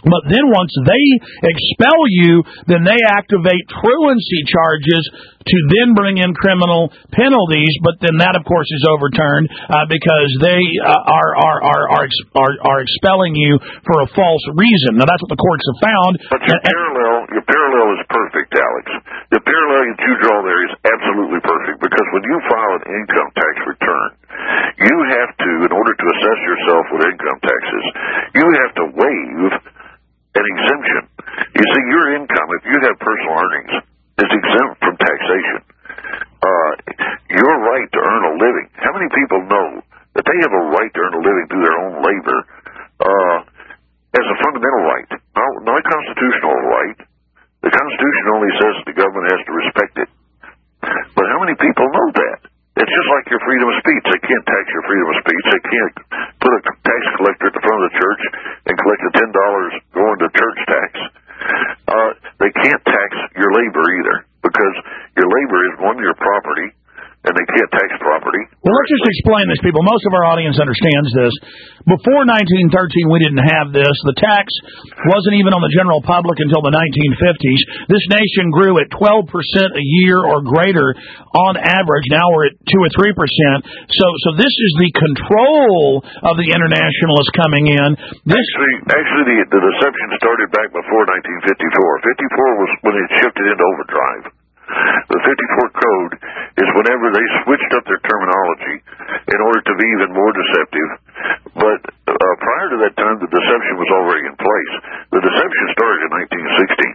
Speaker 2: But then once they expel you, then they activate truancy charges to then bring in criminal penalties. But then that, of course, is overturned uh, because they uh, are, are are are are are expelling you for a false reason. Now that's what the courts have found.
Speaker 20: But your parallel, your parallel is perfect, Alex. The parallel that you draw there is absolutely perfect because when you file an income tax return, you have to, in order to assess yourself with income taxes, you have to waive an exemption. You see, your income, if you have personal earnings, is exempt from taxation. Uh, your right to earn a living. How many people know that they have a right to earn a living through their own labor uh, as a fundamental right? Not, not a constitutional right. The Constitution only says that the government has to respect it. But how many people know that? It's just like your freedom of speech. They can't tax your freedom of speech. They can't put a tax collector at the front of the church and collect the ten dollars going to church tax. Uh, they can't tax your labor either because your labor is, one, your property, and they can't tax property.
Speaker 2: Well, let's just explain this, people. Most of our audience understands this. Before nineteen thirteen, we didn't have this. The tax wasn't even on the general public until the nineteen fifties. This nation grew at twelve percent a year or greater on average. Now we're at two or three percent. So, so this is the control of the internationalists coming in. This
Speaker 20: actually, actually, the, the deception started back before nineteen fifty-four. fifty-four was when it shifted into overdrive. The fifty-four code is whenever they switched up their terminology in order to be even more deceptive. But uh, prior to that time, the deception was already in place. The deception started in nineteen sixty.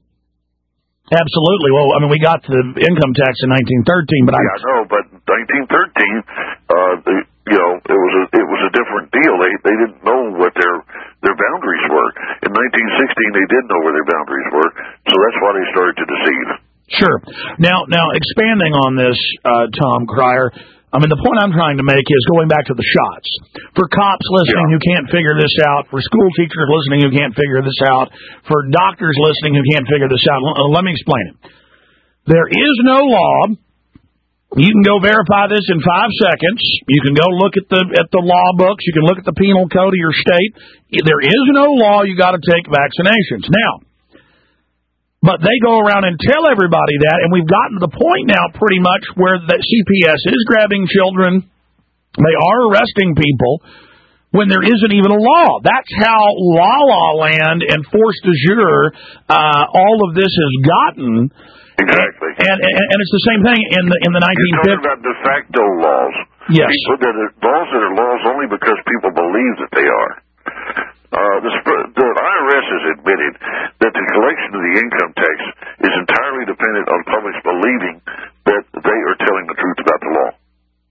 Speaker 2: Absolutely. Well, I mean, we got the income tax in nineteen thirteen, but I
Speaker 20: yeah, no, but nineteen thirteen, uh, the, you know, it was a it was a different deal. They they didn't know what their their boundaries were. In nineteen sixteen, they did know where their boundaries were, so that's why they started to deceive.
Speaker 2: Sure. Now, now expanding on this, uh, Tom Cryer, I mean, the point I'm trying to make is going back to the shots. For cops listening yeah. who can't figure this out, for school teachers listening who can't figure this out, for doctors listening who can't figure this out, l- let me explain it. There is no law. You can go verify this in five seconds. You can go look at the at the law books. You can look at the penal code of your state. There is no law. You got to take vaccinations. Now, but they go around and tell everybody that, and we've gotten to the point now pretty much where the C P S is grabbing children. They are arresting people when there isn't even a law. That's how la-la land and force de jure uh, all of this has gotten.
Speaker 20: Exactly.
Speaker 2: And, and and it's the same thing in the in the nineteen fifties.
Speaker 20: You're talking about de facto laws.
Speaker 2: Yes.
Speaker 20: People that are, laws that are laws only because people believe that they are. Uh, the, the I R S has admitted that the collection of the income tax is entirely dependent on publics believing that they are telling the truth about the law.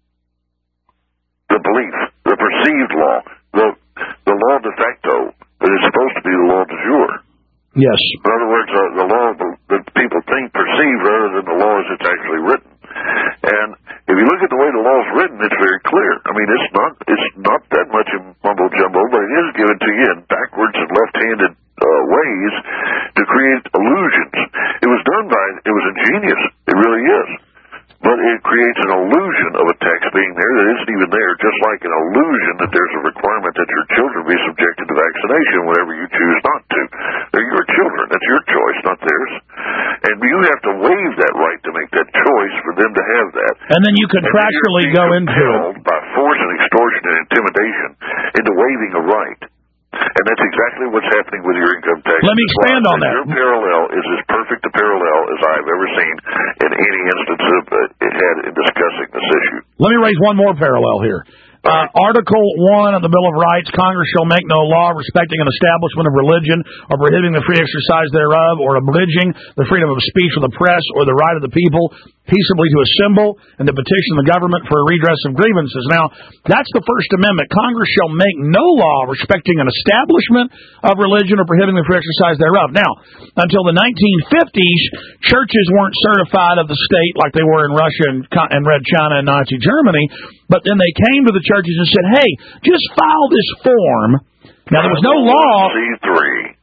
Speaker 20: The belief, the perceived law, the the law de facto that is supposed to be the law de jure.
Speaker 2: Yes.
Speaker 20: In other words, uh, the law that people think perceive rather than the law as it's actually written. And if you look at the way the law is written, it's very clear. I mean, it's not it's not that much mumbo jumbo, but it is given to you in backwards and left-handed uh, ways to create illusions. It was done by it was ingenious. It really is. But it creates an illusion of a tax being there that isn't even there, just like an illusion that there's a requirement that your children be subjected to vaccination whenever you choose not to. They're your children. That's your choice, not theirs. And you have to waive that right to make that choice for them to have that.
Speaker 2: And then you contractually go into it.
Speaker 20: By force and extortion and intimidation into waiving a right. And that's exactly what's happening with your income tax.
Speaker 2: Let me expand on that.
Speaker 20: Your parallel is as perfect a parallel as I've ever seen in any instance of uh, it had in discussing this issue.
Speaker 2: Let me raise one more parallel here. Uh, Article one of the Bill of Rights, Congress shall make no law respecting an establishment of religion or prohibiting the free exercise thereof or abridging the freedom of speech or the press or the right of the people peaceably to assemble and to petition the government for a redress of grievances. Now, that's the First Amendment. Congress shall make no law respecting an establishment of religion or prohibiting the free exercise thereof. Now, until the nineteen fifties, churches weren't certified of the state like they were in Russia and, and Red China and Nazi Germany, but then they came to the churches and said, hey, just file this form. Now, there was no law.
Speaker 20: C three.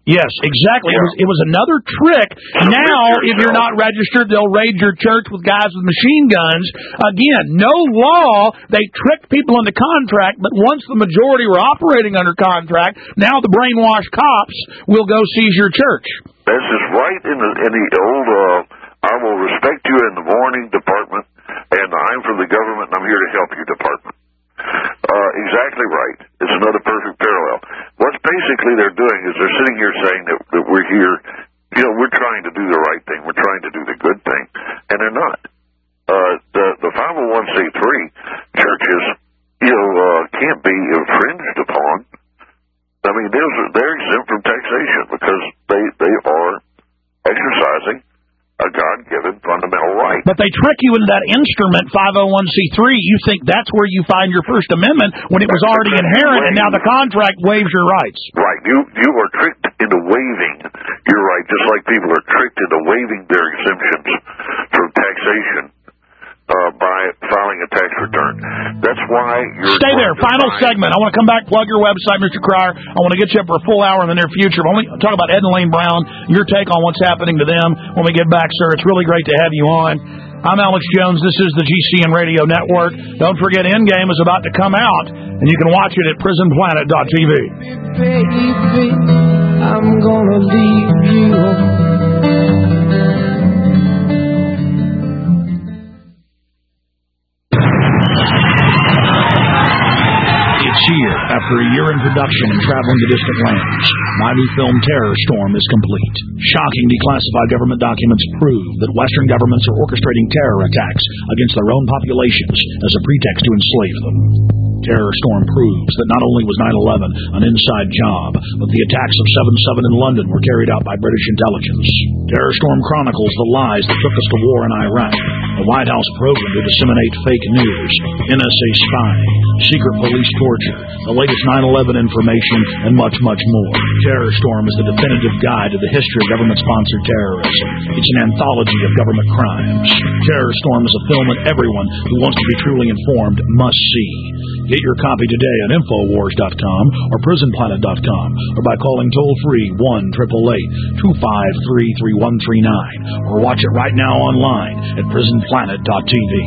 Speaker 2: Yes, exactly.
Speaker 20: Yeah.
Speaker 2: It was it was another trick. Now, if you're not registered, they'll raid your church with guys with machine guns. Again, no law. They tricked people into contract, but once the majority were operating under contract, now the brainwashed cops will go seize your church.
Speaker 20: This is right in the in the old. Uh, I will respect you in the morning department, and I'm from the government, and I'm here to help you department. Uh, exactly right. It's another perfect parallel. What's basically they're doing is they're sitting here saying that, that we're here, you know, we're trying to do the right thing, we're trying to do the good thing, and they're not. Uh, the the five oh one c three churches, you know, uh, can't be infringed upon. I mean, they're, they're exempt from taxation because they they are exercising a God-given fundamental right.
Speaker 2: But they trick you into that instrument, five oh one c three. You think that's where you find your First Amendment when it was
Speaker 20: that's
Speaker 2: already inherent, and now the contract waives your rights.
Speaker 20: Right. You you are tricked into waiving your right, just like people are tricked into waiving their exemptions from taxation uh, by filing a tax return. That's why you're...
Speaker 2: Stay there. Final segment. I want to come back, plug your website, Mister Cryer. I want to get you up for a full hour in the near future. I want to talk about Ed and Lane Brown, your take on what's happening to them when we get back, sir. It's really great to have you on. I'm Alex Jones. This is the G C N Radio Network. Don't forget, Endgame is about to come out, and you can watch it at prison planet dot t v.
Speaker 21: Baby, I'm gonna leave you.
Speaker 2: Here, after a year in production and traveling to distant lands, my new film Terror Storm is complete. Shocking declassified government documents prove that Western governments are orchestrating terror attacks against their own populations as a pretext to enslave them. Terror Storm proves that not only was nine eleven an inside job, but the attacks of seven seven in London were carried out by British intelligence. Terror Storm chronicles the lies that took us to war in Iraq, the White House program to disseminate fake news, N S A spying, secret police torture, the latest nine eleven information, and much, much more. Terror Storm is the definitive guide to the history of government-sponsored terrorism. It's an anthology of government crimes. Terror Storm is a film that everyone who wants to be truly informed must see. Get your copy today at infowars dot com or prison planet dot com or by calling toll-free one eight eight eight, two five three, three one three nine or watch it right now online at prison planet dot t v.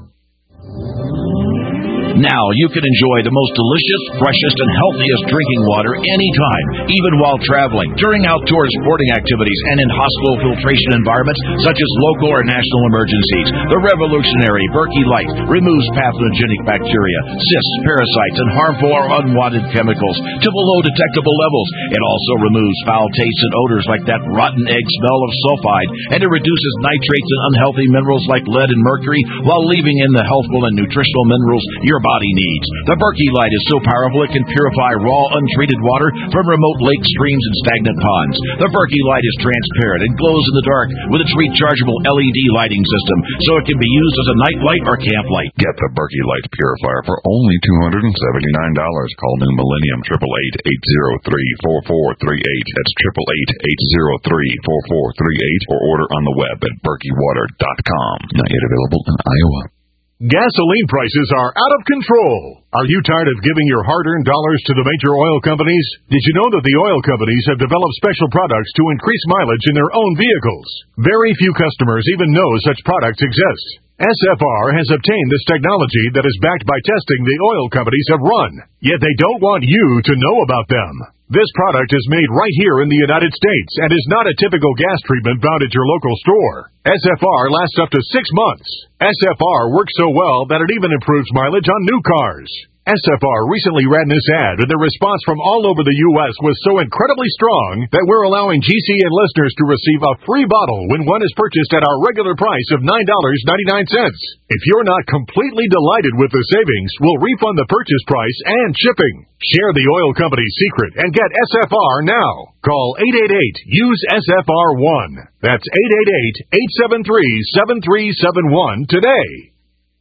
Speaker 4: Now you can enjoy the most delicious, freshest, and healthiest drinking water anytime, even while traveling, during outdoor sporting activities, and in hospital filtration environments such as local or national emergencies. The revolutionary Berkey Light removes pathogenic bacteria, cysts, parasites, and harmful or unwanted chemicals to below detectable levels. It also removes foul tastes and odors like that rotten egg smell of sulfide, and it reduces nitrates and unhealthy minerals like lead and mercury while leaving in the healthful and nutritional minerals your body needs. The Berkey Light is so powerful it can purify raw, untreated water from remote lakes, streams, and stagnant ponds. The Berkey Light is transparent and glows in the dark with its rechargeable L E D lighting system, so it can be used as a night light or camp light.
Speaker 5: Get the Berkey Light Purifier for only two hundred seventy-nine dollars. Call New Millennium, eight eight eight, eight zero three, four four three eight. That's eight eight eight, eight zero three, four four three eight, or order on the web at berkey water dot com. Not yet available in Iowa.
Speaker 19: Gasoline prices are out of control. Are you tired of giving your hard-earned dollars to the major oil companies? Did you know that the oil companies have developed special products to increase mileage in their own vehicles? Very few customers even know such products exist. S F R has obtained this technology that is backed by testing the oil companies have run, yet they don't want you to know about them. This product is made right here in the United States and is not a typical gas treatment found at your local store. S F R lasts up to six months. S F R works so well that it even improves mileage on new cars. S F R recently ran this ad, and the response from all over the U S was so incredibly strong that we're allowing G C N listeners to receive a free bottle when one is purchased at our regular price of nine dollars and ninety-nine cents. If you're not completely delighted with the savings, we'll refund the purchase price and shipping. Share the oil company's secret and get S F R now. Call eight eight eight, use S F R one. That's eight eight eight, eight seven three, seven three seven one today.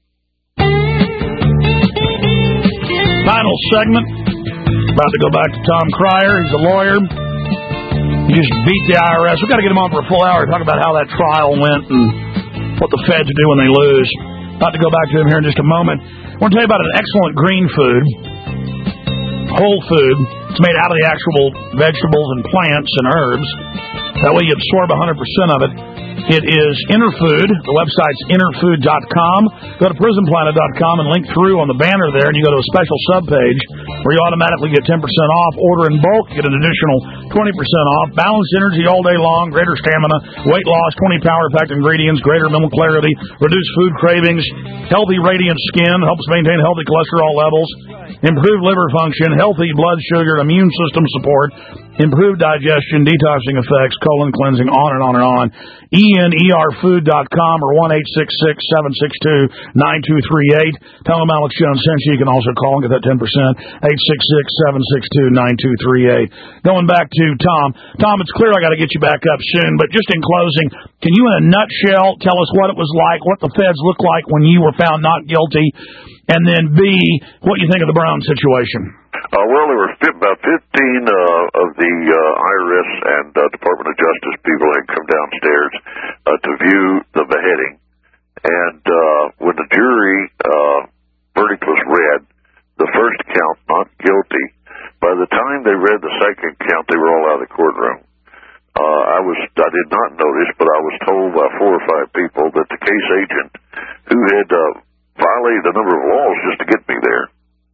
Speaker 2: Final segment. About to go back to Tom Cryer. He's a lawyer. He just beat the I R S. We've got to get him on for a full hour to talk about how that trial went and what the feds do when they lose. About to go back to him here in just a moment. I want to tell you about an excellent green food, whole food, It's made out of the actual vegetables and plants and herbs. That way you absorb one hundred percent of it. It is Interfood. The website's interfood dot com. Go to prison planet dot com and link through on the banner there, and you go to a special subpage where you automatically get ten percent off. Order in bulk, get an additional twenty percent off. Balanced energy all day long, greater stamina, weight loss, twenty power-packed ingredients, greater mental clarity, reduced food cravings, healthy radiant skin, helps maintain healthy cholesterol levels, improved liver function, healthy blood sugar, immune system support, improved digestion, detoxing effects, colon cleansing, on and on and on. E N E R food dot com or one eight six six, seven six two, nine two three eight. Tell them Alex Jones sent you. You can also call and get that ten percent. eight six six, seven six two, nine two three eight. Going back to Tom. Tom, it's clear I got to get you back up soon, but just in closing, can you in a nutshell tell us what it was like, what the feds looked like when you were found not guilty, and then B, what you think of the Brown situation?
Speaker 20: Uh, well, there were about fifteen uh, of the uh, I R S and uh, Department of Justice people had come downstairs uh, to view the beheading. And uh, when the jury uh, verdict was read, the first count, not guilty, by the time they read the second count, they were all out of the courtroom. Uh, I was, I did not notice, but I was told by four or five people that the case agent who had uh, violated a number of laws just to get me there.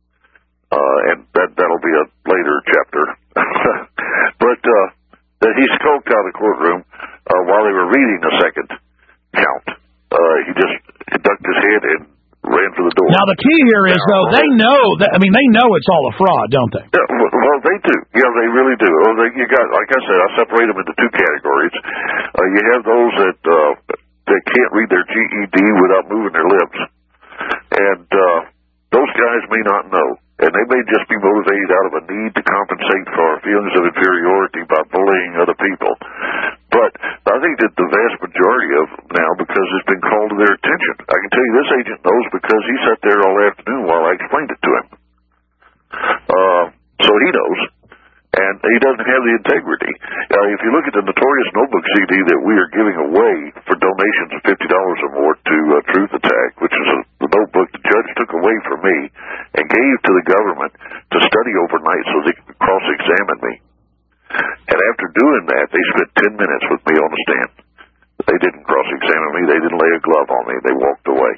Speaker 20: Uh, and that, that'll be a later chapter. But, uh, that he skulked out of the courtroom, uh, while they were reading the second count. Uh, he just ducked his head and ran for the door.
Speaker 2: Now, the key here is, though, they know that, I mean, they know it's all a fraud, don't they?
Speaker 20: Yeah, well, they do. Yeah, they really do. Well, they, you got, like I said, I separate them into two categories. Uh, you have those that, uh, that can't read their G E D without moving their lips. And, uh, those guys may not know. And they may just be motivated out of a need to compensate for feelings of inferiority by bullying other people. But I think that the vast majority of them now, because it's been called to their attention. I can tell you this agent knows because he sat there all afternoon while I explained it to him. Uh, so he knows. And he doesn't have the integrity. Uh, if you look at the Notorious Notebook C D that we are giving away for donations of fifty dollars or more to uh, Truth Attack, which is a, the notebook the judge took away from me and gave to the government to study overnight so they could cross-examine me. And after doing that, they spent ten minutes with me on the stand. They didn't cross-examine me. They didn't lay a glove on me. They walked away.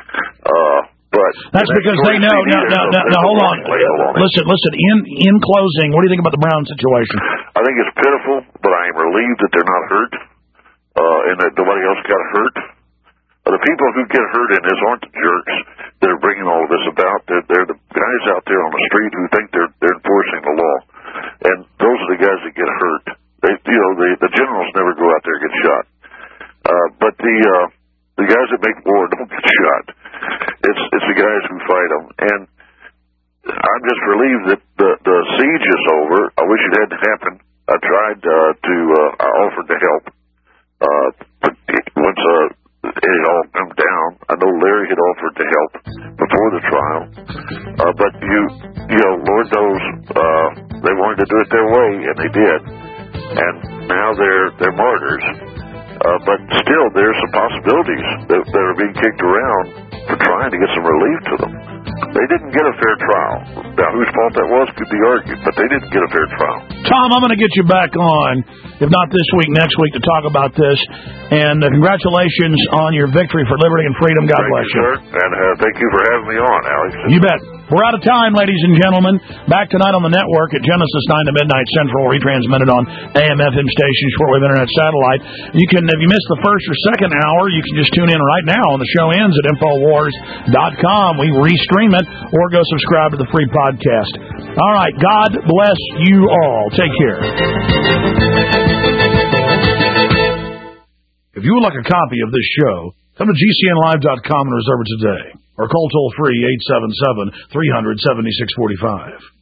Speaker 20: Uh, but
Speaker 2: That's because they know. Now, now, now, now, hold on. Listen, listen. In in closing, what do you think about the Brown situation?
Speaker 20: I think it's pitiful, but I am relieved that they're not hurt, uh, and that nobody else got hurt. Uh, the people who get hurt in this aren't the jerks that are bringing all of this about. They're, they're the guys out there on the street who think they're they're enforcing the law, and those are the guys that get hurt. They, you know, the the generals never go out there and get shot, uh, but the uh, the guys that make war don't get shot. It's it's the guys who fight them, and I'm just relieved that the the siege is over. I wish it hadn't happened. I tried uh, to, uh, I offered to help. Uh, but it, once uh, it all come down, I know Larry had offered to help before the trial. Uh, but you, you know, Lord knows uh, they wanted to do it their way, and they did. And now they're they're martyrs. Uh, but still, there's some possibilities that, that are being kicked around for trying to get some relief to them. They didn't get a fair trial. Now, whose fault that was could be argued, but they didn't get a fair trial.
Speaker 2: Tom, I'm going to get you back on, if not this week, next week, to talk about this. And uh, congratulations on your victory for liberty and freedom. God
Speaker 20: thank
Speaker 2: bless
Speaker 20: you, sir. And uh, thank you for having me on, Alex.
Speaker 2: You bet. We're out of time, ladies and gentlemen. Back tonight on the network at Genesis nine to midnight Central, retransmitted on A M F M stations, shortwave internet satellite. You can, if you missed the first or second hour, you can just tune in right now. And the show ends at Infowars dot com. We restream it, or go subscribe to the free podcast. All right. God bless you all. Take care. If you would like a copy of this show, come to G C N live dot com and reserve it today. Or call toll-free eight seven seven, three hundred, seventy-six forty-five.